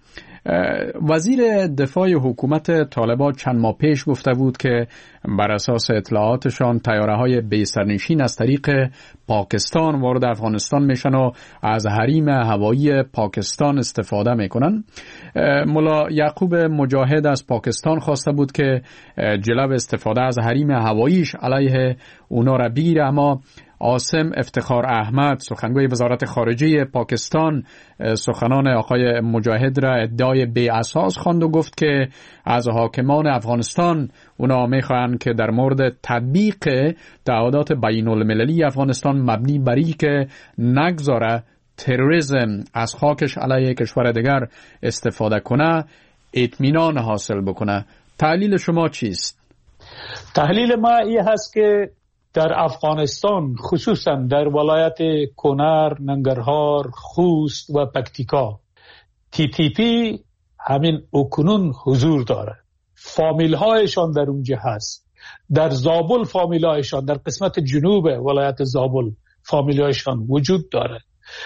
وزیر دفاع حکومت طالبان چند ماه پیش گفته بود که بر اساس اطلاعاتشان طیاره‌های بی‌سرنشین از طریق پاکستان وارد افغانستان میشن و از حریم هوایی پاکستان استفاده میکنن. ملا یعقوب مجاهد از پاکستان خواسته بود که جلو استفاده از حریم هواییش علیه اونا را بگیره، اما عاصم افتخار احمد سخنگوی وزارت خارجه پاکستان سخنان آقای مجاهد را ادعای بی اساس خواند و گفت که از حاکمان افغانستان اونا میخواهند که در مورد تطبیق تعهدات بین المللی افغانستان مبنی بر اینکه نگذاره تروریسم از خاکش علیه کشور دیگر استفاده کنه اطمینان حاصل بکنه. تحلیل شما چیست؟ تحلیل ما این هست که در افغانستان خصوصا در ولایت کنر، ننگرهار، خوست و پکتیکا TTP همین اکنون حضور داره. فامیل هایشان در اونجا هست. در زابل فامیل هایشان، در قسمت جنوب ولایت زابل فامیل هایشان وجود داره.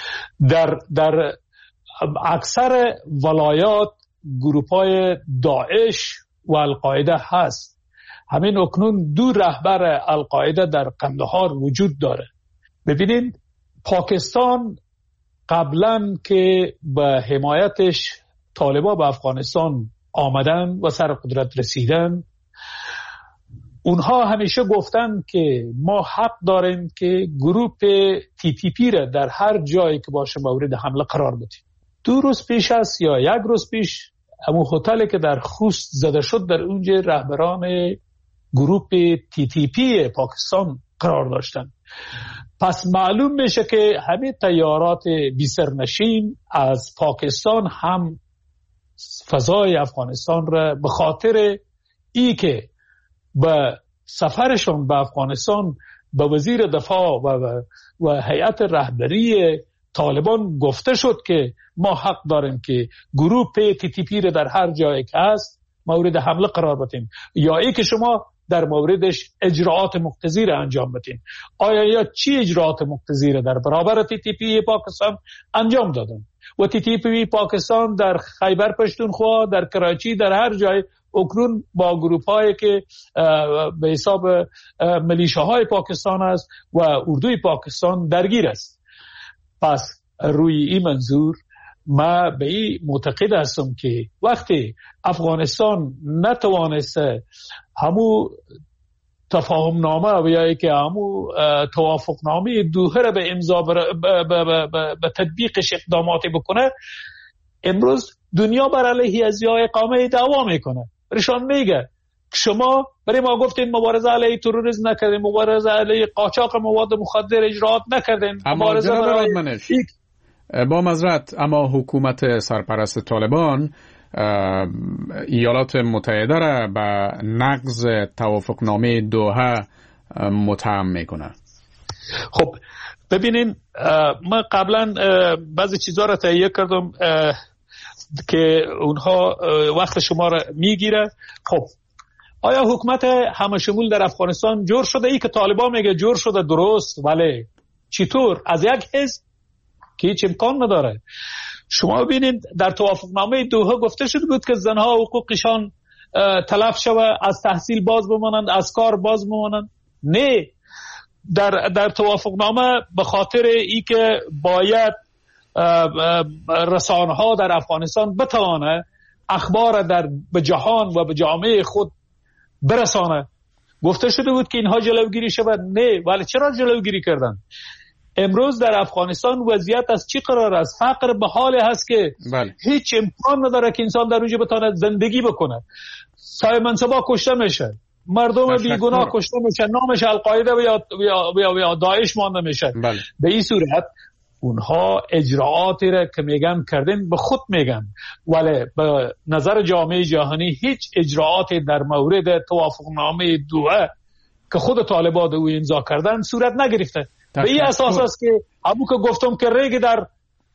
در اکثر ولایات گروپ های داعش و القاعده هست. همین اکنون دو رهبر القاعده در قندهار وجود داره. ببینید پاکستان قبلا که به حمایتش طالبا به افغانستان آمدن و سر قدرت رسیدن، اونها همیشه گفتن که ما حق داریم که گروپ TTP را در هر جایی که باشه مورد حمله قرار بدیم. 2 روز پیش است یا 1 روز پیش همون هتلی که در خوست زده شد در اونجا رهبران گروپ TTP پاکستان قرار داشتن. پس معلوم میشه که همه طیارات بی‌سرنشین از پاکستان هم فضای افغانستان را به خاطر ای که به سفرشون به افغانستان به وزیر دفاع و هیئت رهبری طالبان گفته شد که ما حق داریم که گروه TTP را در هر جایی که هست مورد حمله قرار بدیم، یا ای که شما در موردش اجراعات مقتضی را انجام بدین. آیا یا چی اجراعات مقتضی را در برابر TTP پاکستان انجام دادن؟ و TTP پاکستان در خیبر پشتونخوا، در کراچی، در هر جای اکنون با گروپ هایی که به حساب ملیشاهای پاکستان است و اردوی پاکستان درگیر است. پس روی این منظور ما به این معتقد هستم که وقتی افغانستان نتوانست همو تفاهم نامه و یا که همو توافق نامه دوحه را به امضا به تطبیقش اقداماتی بکنه، امروز دنیا بر علیه از یا اقامه دعوا میکنه. برشان میگه شما برای ما گفتین مبارزه علیه تروریسم نکردین، مبارزه علیه قاچاق مواد مخدر اجراات نکردین. اما جناب ارادمنش با معذرت، اما حکومت سرپرست طالبان ایالات متحده را به نقض توافقنامه دوحه متهم میکنه. خب ببینین، من قبلا بعضی چیزها را تهیه کردم که اونها وقت شما را میگیره. خب آیا حکومت همشمول در افغانستان جور شده؟ ای که طالبان میگه جور شده درست، ولی چطور؟ از یک حزب که هیچ امکان نداره. شما ببینید در توافقنامه دوحه گفته شده بود که زنها حقوقشان تلف شود، از تحصیل باز بمانند، از کار باز بمانند. نه، در توافقنامه به خاطر ای که باید رسانه ها در افغانستان بتوانه اخبار به جهان و به جامعه خود برسانه، گفته شده بود که اینها جلوگیری شود. نه، ولی چرا جلوگیری کردن؟ امروز در افغانستان وضعیت از چی قرار است؟ فقر به حال هست که هیچ امکان نداره که انسان در اونجا بتونه زندگی بکنه. صاحب منصبا کشته میشه، مردم بیگناه کشته میشه، نامش القاعده یا داعش مانده میشه. به این صورت اونها اجراعاتی را که میگن کردن به خود میگن، ولی به نظر جامعه جهانی هیچ اجراعاتی در مورد توافقنامه دوحه که خود طالبان او امضا کردن صورت نگرفته. به این اساس است که همون که گفتم که ریگ در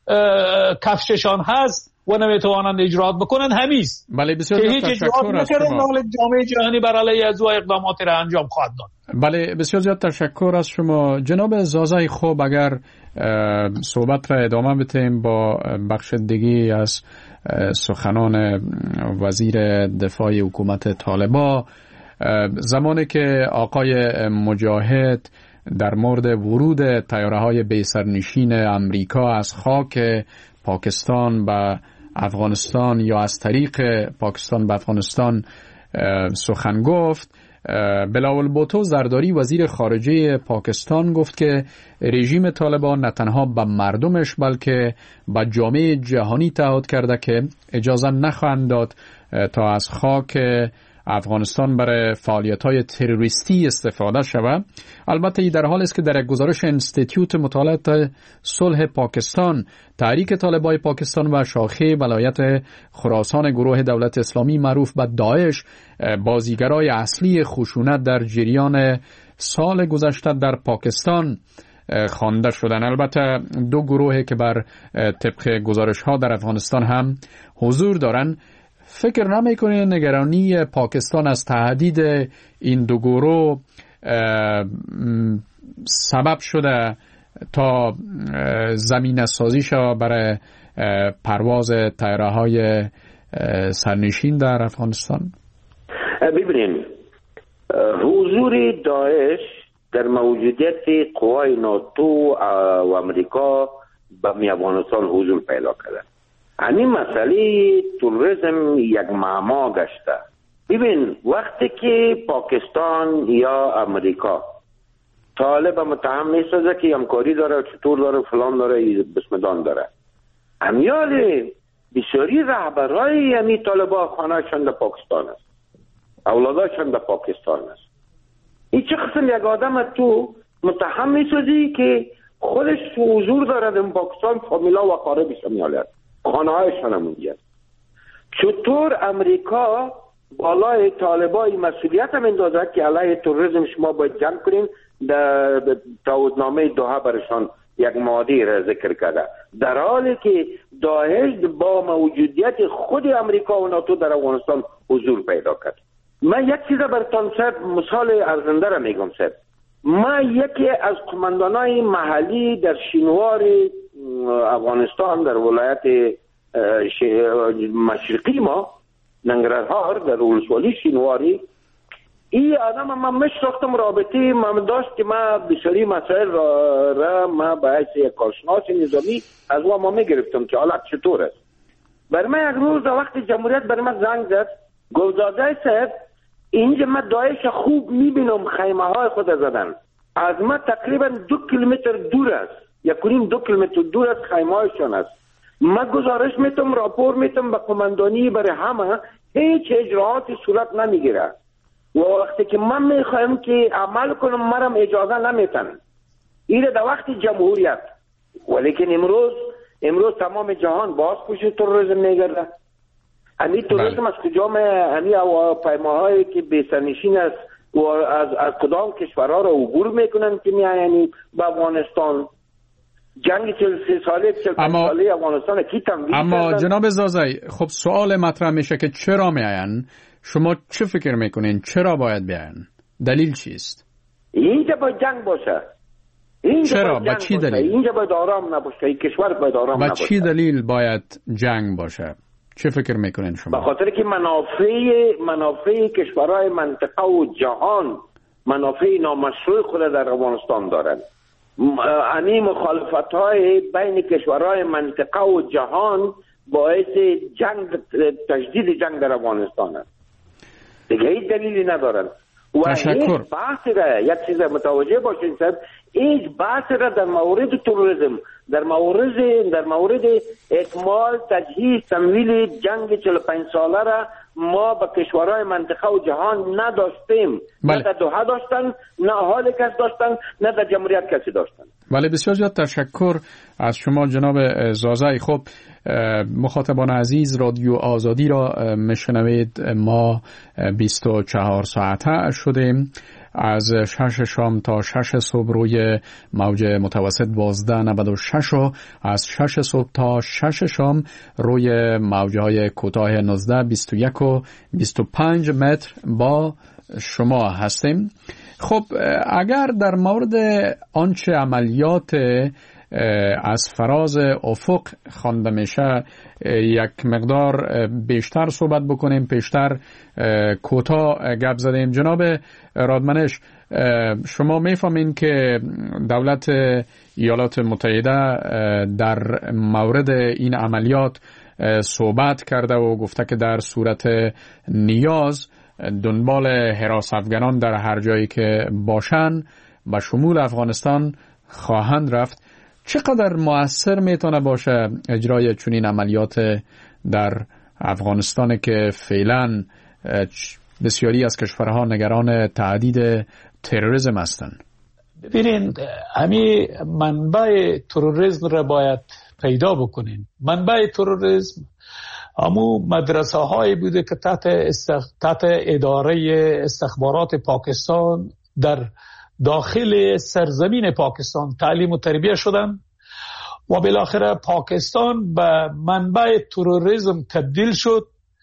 کفششان هست و نمیتوانند اجراعات بکنن همیست. بله، بسیار هیچ اجراعات نکردن، ولی جامعه جهانی بر علیه از او اقداماتی را انجام خواهد داد. بله، بسیار زیاد تشکر از شما جناب زازای خوب. اگر صحبت را ادامه بدیم با بخشندگی از سخنان وزیر دفاع حکومت طالبان، زمانی که آقای مجاهد در مورد ورود طیاره‌های بی‌سرنشین امریکا از خاک پاکستان به افغانستان یا از طریق پاکستان به افغانستان سخن گفت، بلاول بوتو زرداری وزیر خارجه پاکستان گفت که رژیم طالبان نه تنها به مردمش بلکه به جامعه جهانی تعهد کرده که اجازه نخواهند داد تا از خاک افغانستان برای فعالیت‌های تروریستی استفاده شود. البته این در حال است که در یک گزارش انستیتیوت مطالعات صلح پاکستان، تحریک طالبان پاکستان و شاخه ولایت خراسان گروه دولت اسلامی معروف به داعش بازیگرای اصلی خشونت در جریان سال گذشته در پاکستان خوانده شدند. البته دو گروهی که بر طبق گزارش‌ها در افغانستان هم حضور دارند. فکر نمی‌کنید نگرانی پاکستان از تهدید این دو گروه سبب شده تا زمینه سازی شود برای پرواز طیاره‌های سرنشین در افغانستان؟ ببینید، حضور داعش در موجودیت قوای ناتو و امریکا به افغانستان حضور پیدا کرده. همین مسئله تروریسم یک معما گشته. ببین، وقتی که پاکستان یا امریکا طالب متهم میسازه که همکاری داره، چطور داره، فلان داره، بسمدان داره، امیال بسیاری رهبرای همی طالبا خانهشان در پاکستان است، اولاداشان در پاکستان است. این چه قسم یک آدم تو متهم میسازی که خودش حضور داره در پاکستان، فامیلا و قاربش همیال خانه هایشان هم اونجا. چطور امریکا بالای طالبای مسئولیت هم اندازد که علیه تروریسم شما باید جنگ کنین؟ در تعهدنامه دوحه برشان یک ماده را ذکر کرده، در حالی که داعش با موجودیت خود امریکا و ناتو در افغانستان حضور پیدا کرد. من یک چیز براتون مثال ارزنده را میگم. من یکی از قماندانای محلی در شینوار افغانستان در ولایت مشرقی ما ننگرهار در ولسوالی شینواری، این آدم من مشرفتم، رابطه من داشت که من بسیاری مسائل را من باید یک کارشناس نظامی از او ما میگرفتم که حالت چطور است. بر من یک روز وقتی جمهوریت بر من زنگ زد، گفت دادای صاحب اینجا من داعش خوب میبینم خیمه های خود زدن، از ما تقریبا 2 کیلومتر دور است، 1.5-2 کیلومتر دور از خیمه هایشان است. من گزارش میتم، راپور میتم به قماندانی برای همه، هیچ اجراعاتی صورت نمیگیره و وقتی که من میخوایم که عمل کنم مرم اجازه نمیتن. این در وقت جمهوریت، ولیکن امروز تمام جهان باز پشت تروریسم میگرده. همین تروریسم از کجا همین پیماهایی که بی‌سرنشین است و از کدام کشورها را عبور میکنن که میایند به افغانستان؟ جنگ 43 ساله 45 ساله افغانستان کی تمویل کردن؟ اما جناب زازای، خب سوال مطرح میشه که چرا میاین؟ شما چه فکر میکنین چرا باید بیاین؟ دلیل چیست؟ اینجا باید جنگ باشه. چرا؟ با چی دلیل؟ اینجا باید آرام نباشه. این کشور باید آرام نباشه. با چی دلیل باید جنگ باشه؟ چه فکر میکنین شما؟ به خاطر که منافع کشورهای منطقه و جهان منافع نامشروع خود در افغانستان دارند. یعنی مخالفت‌های بین کشورهای منطقه و جهان باعث تجدید جنگ در افغانستان است. دیگه هیچ دلیلی ندارند. و این بحث را یک چیز متوجه باشین صاحب، این بحث را در مورد تروریسم، در مورد اکمال تجهیز تمویل جنگ 45 ساله را ما با کشورهای منطقه و جهان نداشتیم. نه در دوحه داشتن، نه حال کس داشتن، نه در جمهوریت کسی داشتن. بله، بسیار زیاد تشکر از شما جناب زازای. خب مخاطبان عزیز، رادیو آزادی را میشنوید. ما 24 ساعته شدیم، از 6 شام تا 6 صبح روی موج متوسط 1296 و از 6 صبح تا 6 شام روی موجهای کوتاه 19 21 و 25 متر با شما هستیم. خب اگر در مورد آنچه عملیات از فراز افق خوانده میشه یک مقدار بیشتر صحبت بکنیم، پیشتر کوتاه گپ زدیم. جناب رادمنش، شما میفهمین که دولت ایالات متحده در مورد این عملیات صحبت کرده و گفته که در صورت نیاز دنبال حراس افغانان در هر جایی که باشن به شمول افغانستان خواهند رفت. چقدر مؤثر میتونه باشه اجرای چنین عملیات در افغانستان که فعلا بسیاری از کشورها نگران تهدید تروریسم هستند؟ ببینید، همین منبع تروریسم را باید پیدا بکنین. منبع تروریسم همون مدرسه هایی بوده که تحت اداره استخبارات پاکستان در داخل سرزمین پاکستان تعلیم و تربیت شدن و بالاخره پاکستان به منبع تروریسم تبدیل شد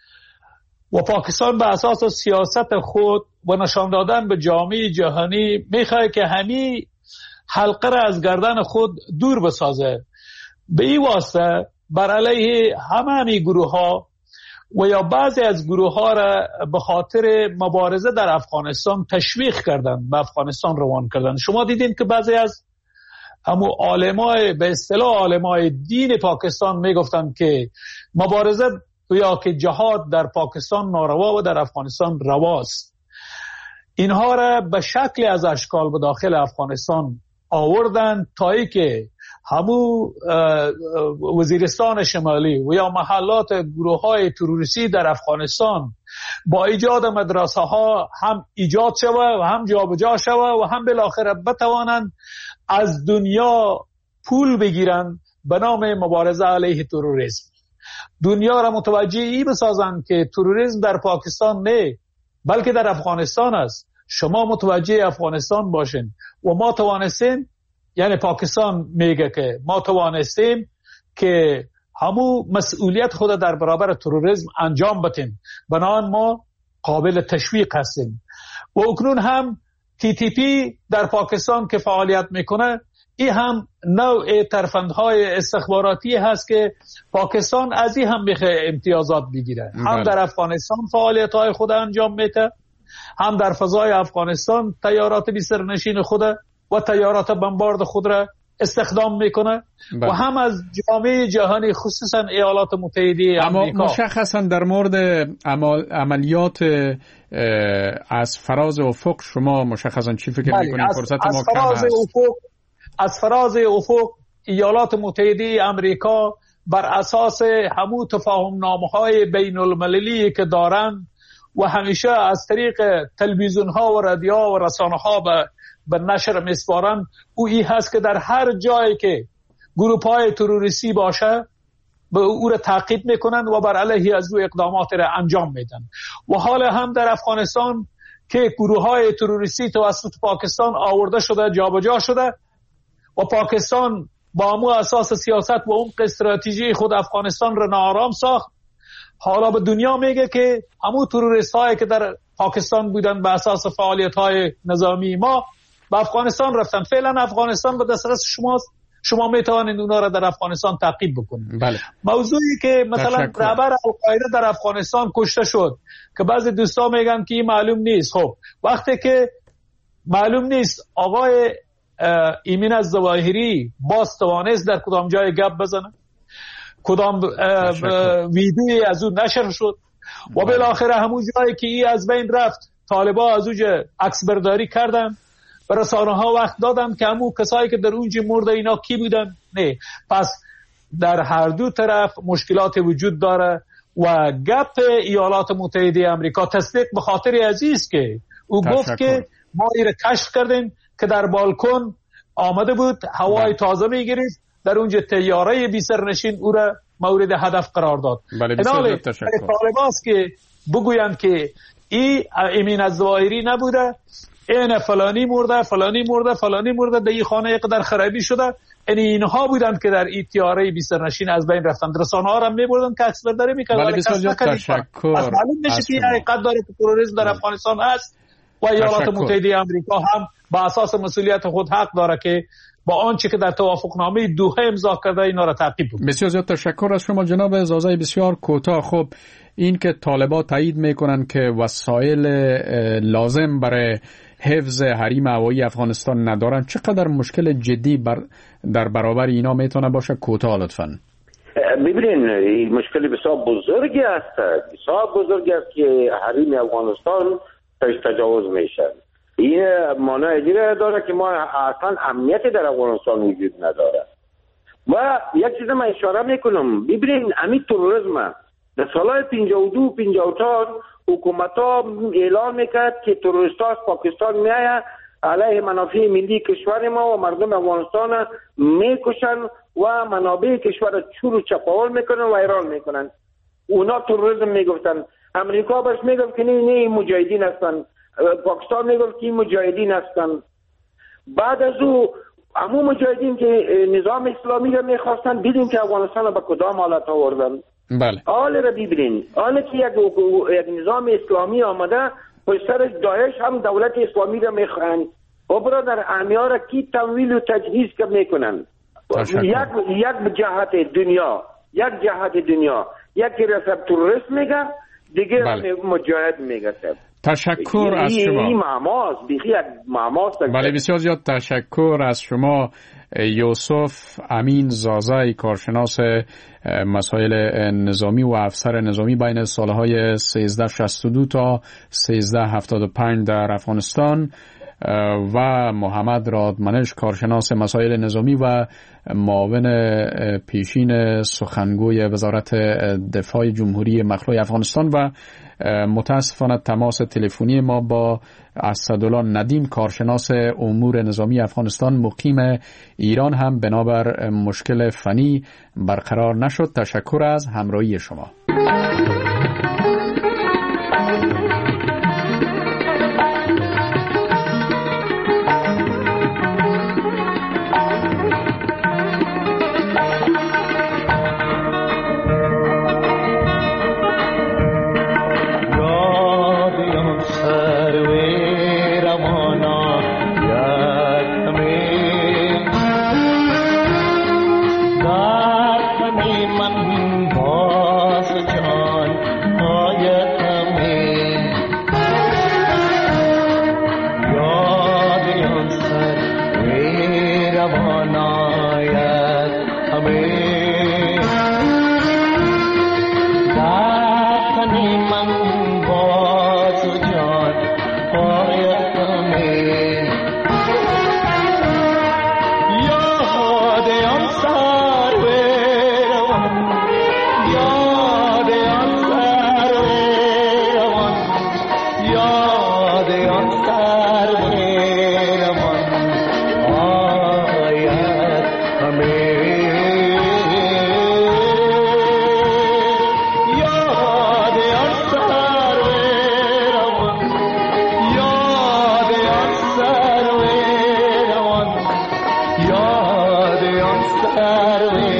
و پاکستان به اساس سیاست خود و نشان دادن به جامعه جهانی میخواد که همین حلقه را از گردن خود دور بسازه. به این واسطه بر علیه همه گروه ها و یا بعضی از گروه ها را به خاطر مبارزه در افغانستان تشویق کردن، به افغانستان روان کردن. شما دیدین که بعضی از همون عالمای به اصطلاح عالمای دین پاکستان میگفتن که مبارزه یا که جهاد در پاکستان ناروا و در افغانستان رواست. اینها را به شکل از اشکال به داخل افغانستان آوردن تا ای که همون وزیرستان شمالی و یا محلات گروه های تروریستی در افغانستان با ایجاد مدرسه ها هم ایجاد شوه و هم جابجا شوه و هم بالاخره بتوانند از دنیا پول بگیرن به نام مبارزه علیه تروریسم. دنیا را متوجه ای بسازن که تروریسم در پاکستان نه بلکه در افغانستان است. شما متوجه افغانستان باشین و ما توانستیم، یعنی پاکستان میگه که ما توانستیم که همون مسئولیت خود در برابر تروریسم انجام بدیم، بنابراین ما قابل تشویق هستیم. و اکنون هم TTP در پاکستان که فعالیت میکنه، این هم نوع ترفندهای استخباراتی هست که پاکستان از این هم میخواه امتیازات بگیره. هم در افغانستان فعالیت های خود انجام میده، هم در فضای افغانستان تیارات بی سرنشین خود و تیارات بمبارد خود را استخدام میکنه و هم از جامعه جهانی خصوصا ایالات متحده آمریکا. اما مشخصا در مورد عملیات از فراز افق شما مشخصا چی فکر میکنید؟ فرصت ما کم هست. از فراز افق ایالات متحده آمریکا بر اساس همون تفاهم نامه‌های بین المللی که دارن و همیشه از طریق تلویزیون ها و رادیو و رسانه ها به نشر میسپارن، او این هست که در هر جایی که گروه های تروریستی باشه به او را تعقیب میکنن و بر علیه از او اقدامات را انجام میدن. و حال هم در افغانستان که گروه‌های تروریستی توسط پاکستان آورده شده، جابجا شده و پاکستان با همون اساس سیاست و عمق استراتژی خود افغانستان را ناآرام ساخت. حالا به دنیا میگه که همون تروریست هایی که در پاکستان بودن به اساس فعالیت های نظامی ما به افغانستان رفتن. فعلا افغانستان به دسترس شماست، شما میتوانید اونا را در افغانستان تعقیب بکنید. بله. موضوعی که مثلا رهبر القاعده در افغانستان کشته شد که بعضی دوستا میگن که این معلوم نیست. خب وقتی که معلوم نیست آقای ایمن الظواهری باز توانست در کدام جای گپ بزنه، کدام ویدیویی از اون نشر شد و بالاخره همون جایی که ای از بین رفت طالبا از اونجا عکس برداری کردن و رسانه ها وقت دادن که همون کسایی که در اونجا مرده اینا کی بودن. نه، پس در هر دو طرف مشکلات وجود داره و گپ ایالات متحده آمریکا تصدیق به خاطر عزیز که او گفت که ما ایره کشف کردیم که در بالکن آمده بود، هوای تازه میگرفت، در اونجا طیاره بی سرنشین او را مورد هدف قرار داد. بله، بسیار تشکر. طالباست که بگویند که ایمن الظواهری نبوده، این فلانی مرده فلانی مرده فلانی مرده، در این خانه قدر خرابی شده، اینها بودند که در این طیاره بی سرنشین از بین رفتند. رسانه ها را میبردن که عکس برداری میکردن. بله، بسیار تشکر. از معلوم نشه که حقیقت داره که تروریسم در افغانستان هست و ایالات متحده آمریکا هم با اساس مسئولیت خود حق داره که با آنچه که در توافقنامه دوحه امضا کرده اینا را تعقیب کنه. بسیار زیاد تشکر از شما جناب زازای بسیار کوتاه. خب این که طالبان تایید میکنن که وسایل لازم برای حفظ حریم هوایی افغانستان ندارن، چقدر مشکل جدی در برابر اینا میتونه باشه؟ کوتاه لطفاً. ببینین این مشکل بسیار بزرگی است، بسیار بزرگی است که حریم افغانستان تجاوز میشه. این معنی دیگه داره که ما اصلا امنیت در افغانستان وجود نداره. و یک چیز من اشاره میکنم، ببینین همین تروریسم در سالهای 52 54 حکومت ها اعلان میکرد که تروریست ها از پاکستان میآید علیه منافع ملی کشور ما و مردم افغانستان میکشن و منابع کشور چور و چپاول میکنن و ایران میکنن. اونا تروریسم میگفتن. امریکا بس میگفت که نه مجاهدین هستن، پاکستان میگفت که مجاهدین هستن. بعد از او همون مجاهدین که نظام اسلامی را میخواستن دیدیم که افغانستان را به کدام حالت آوردن. بله. حال را ببینین، حالا که یک نظام اسلامی آمده پشت سرش داعش هم دولت اسلامی را میخواهند و برادر امیار را کی تمویل و تجهیز که میکنن. یک جهت دنیا یکی را تروریست میگه، دیگه مجاهد میگه. تشکر از شما. این معماست. بله، بسیار زیاد تشکر از شما یوسف امین زازای، کارشناس مسائل نظامی و افسر نظامی بین سالهای 1362 تا 1375 در افغانستان، و محمد رادمنش، کارشناس مسائل نظامی و معاون پیشین سخنگوی وزارت دفاع جمهوری مخلوع افغانستان، و متاسفانه تماس تلفنی ما با اسدالله ندیم، کارشناس امور نظامی افغانستان مقیم ایران، هم بنابر مشکل فنی برقرار نشد. تشکر از همراهی شما. یاد آن سرو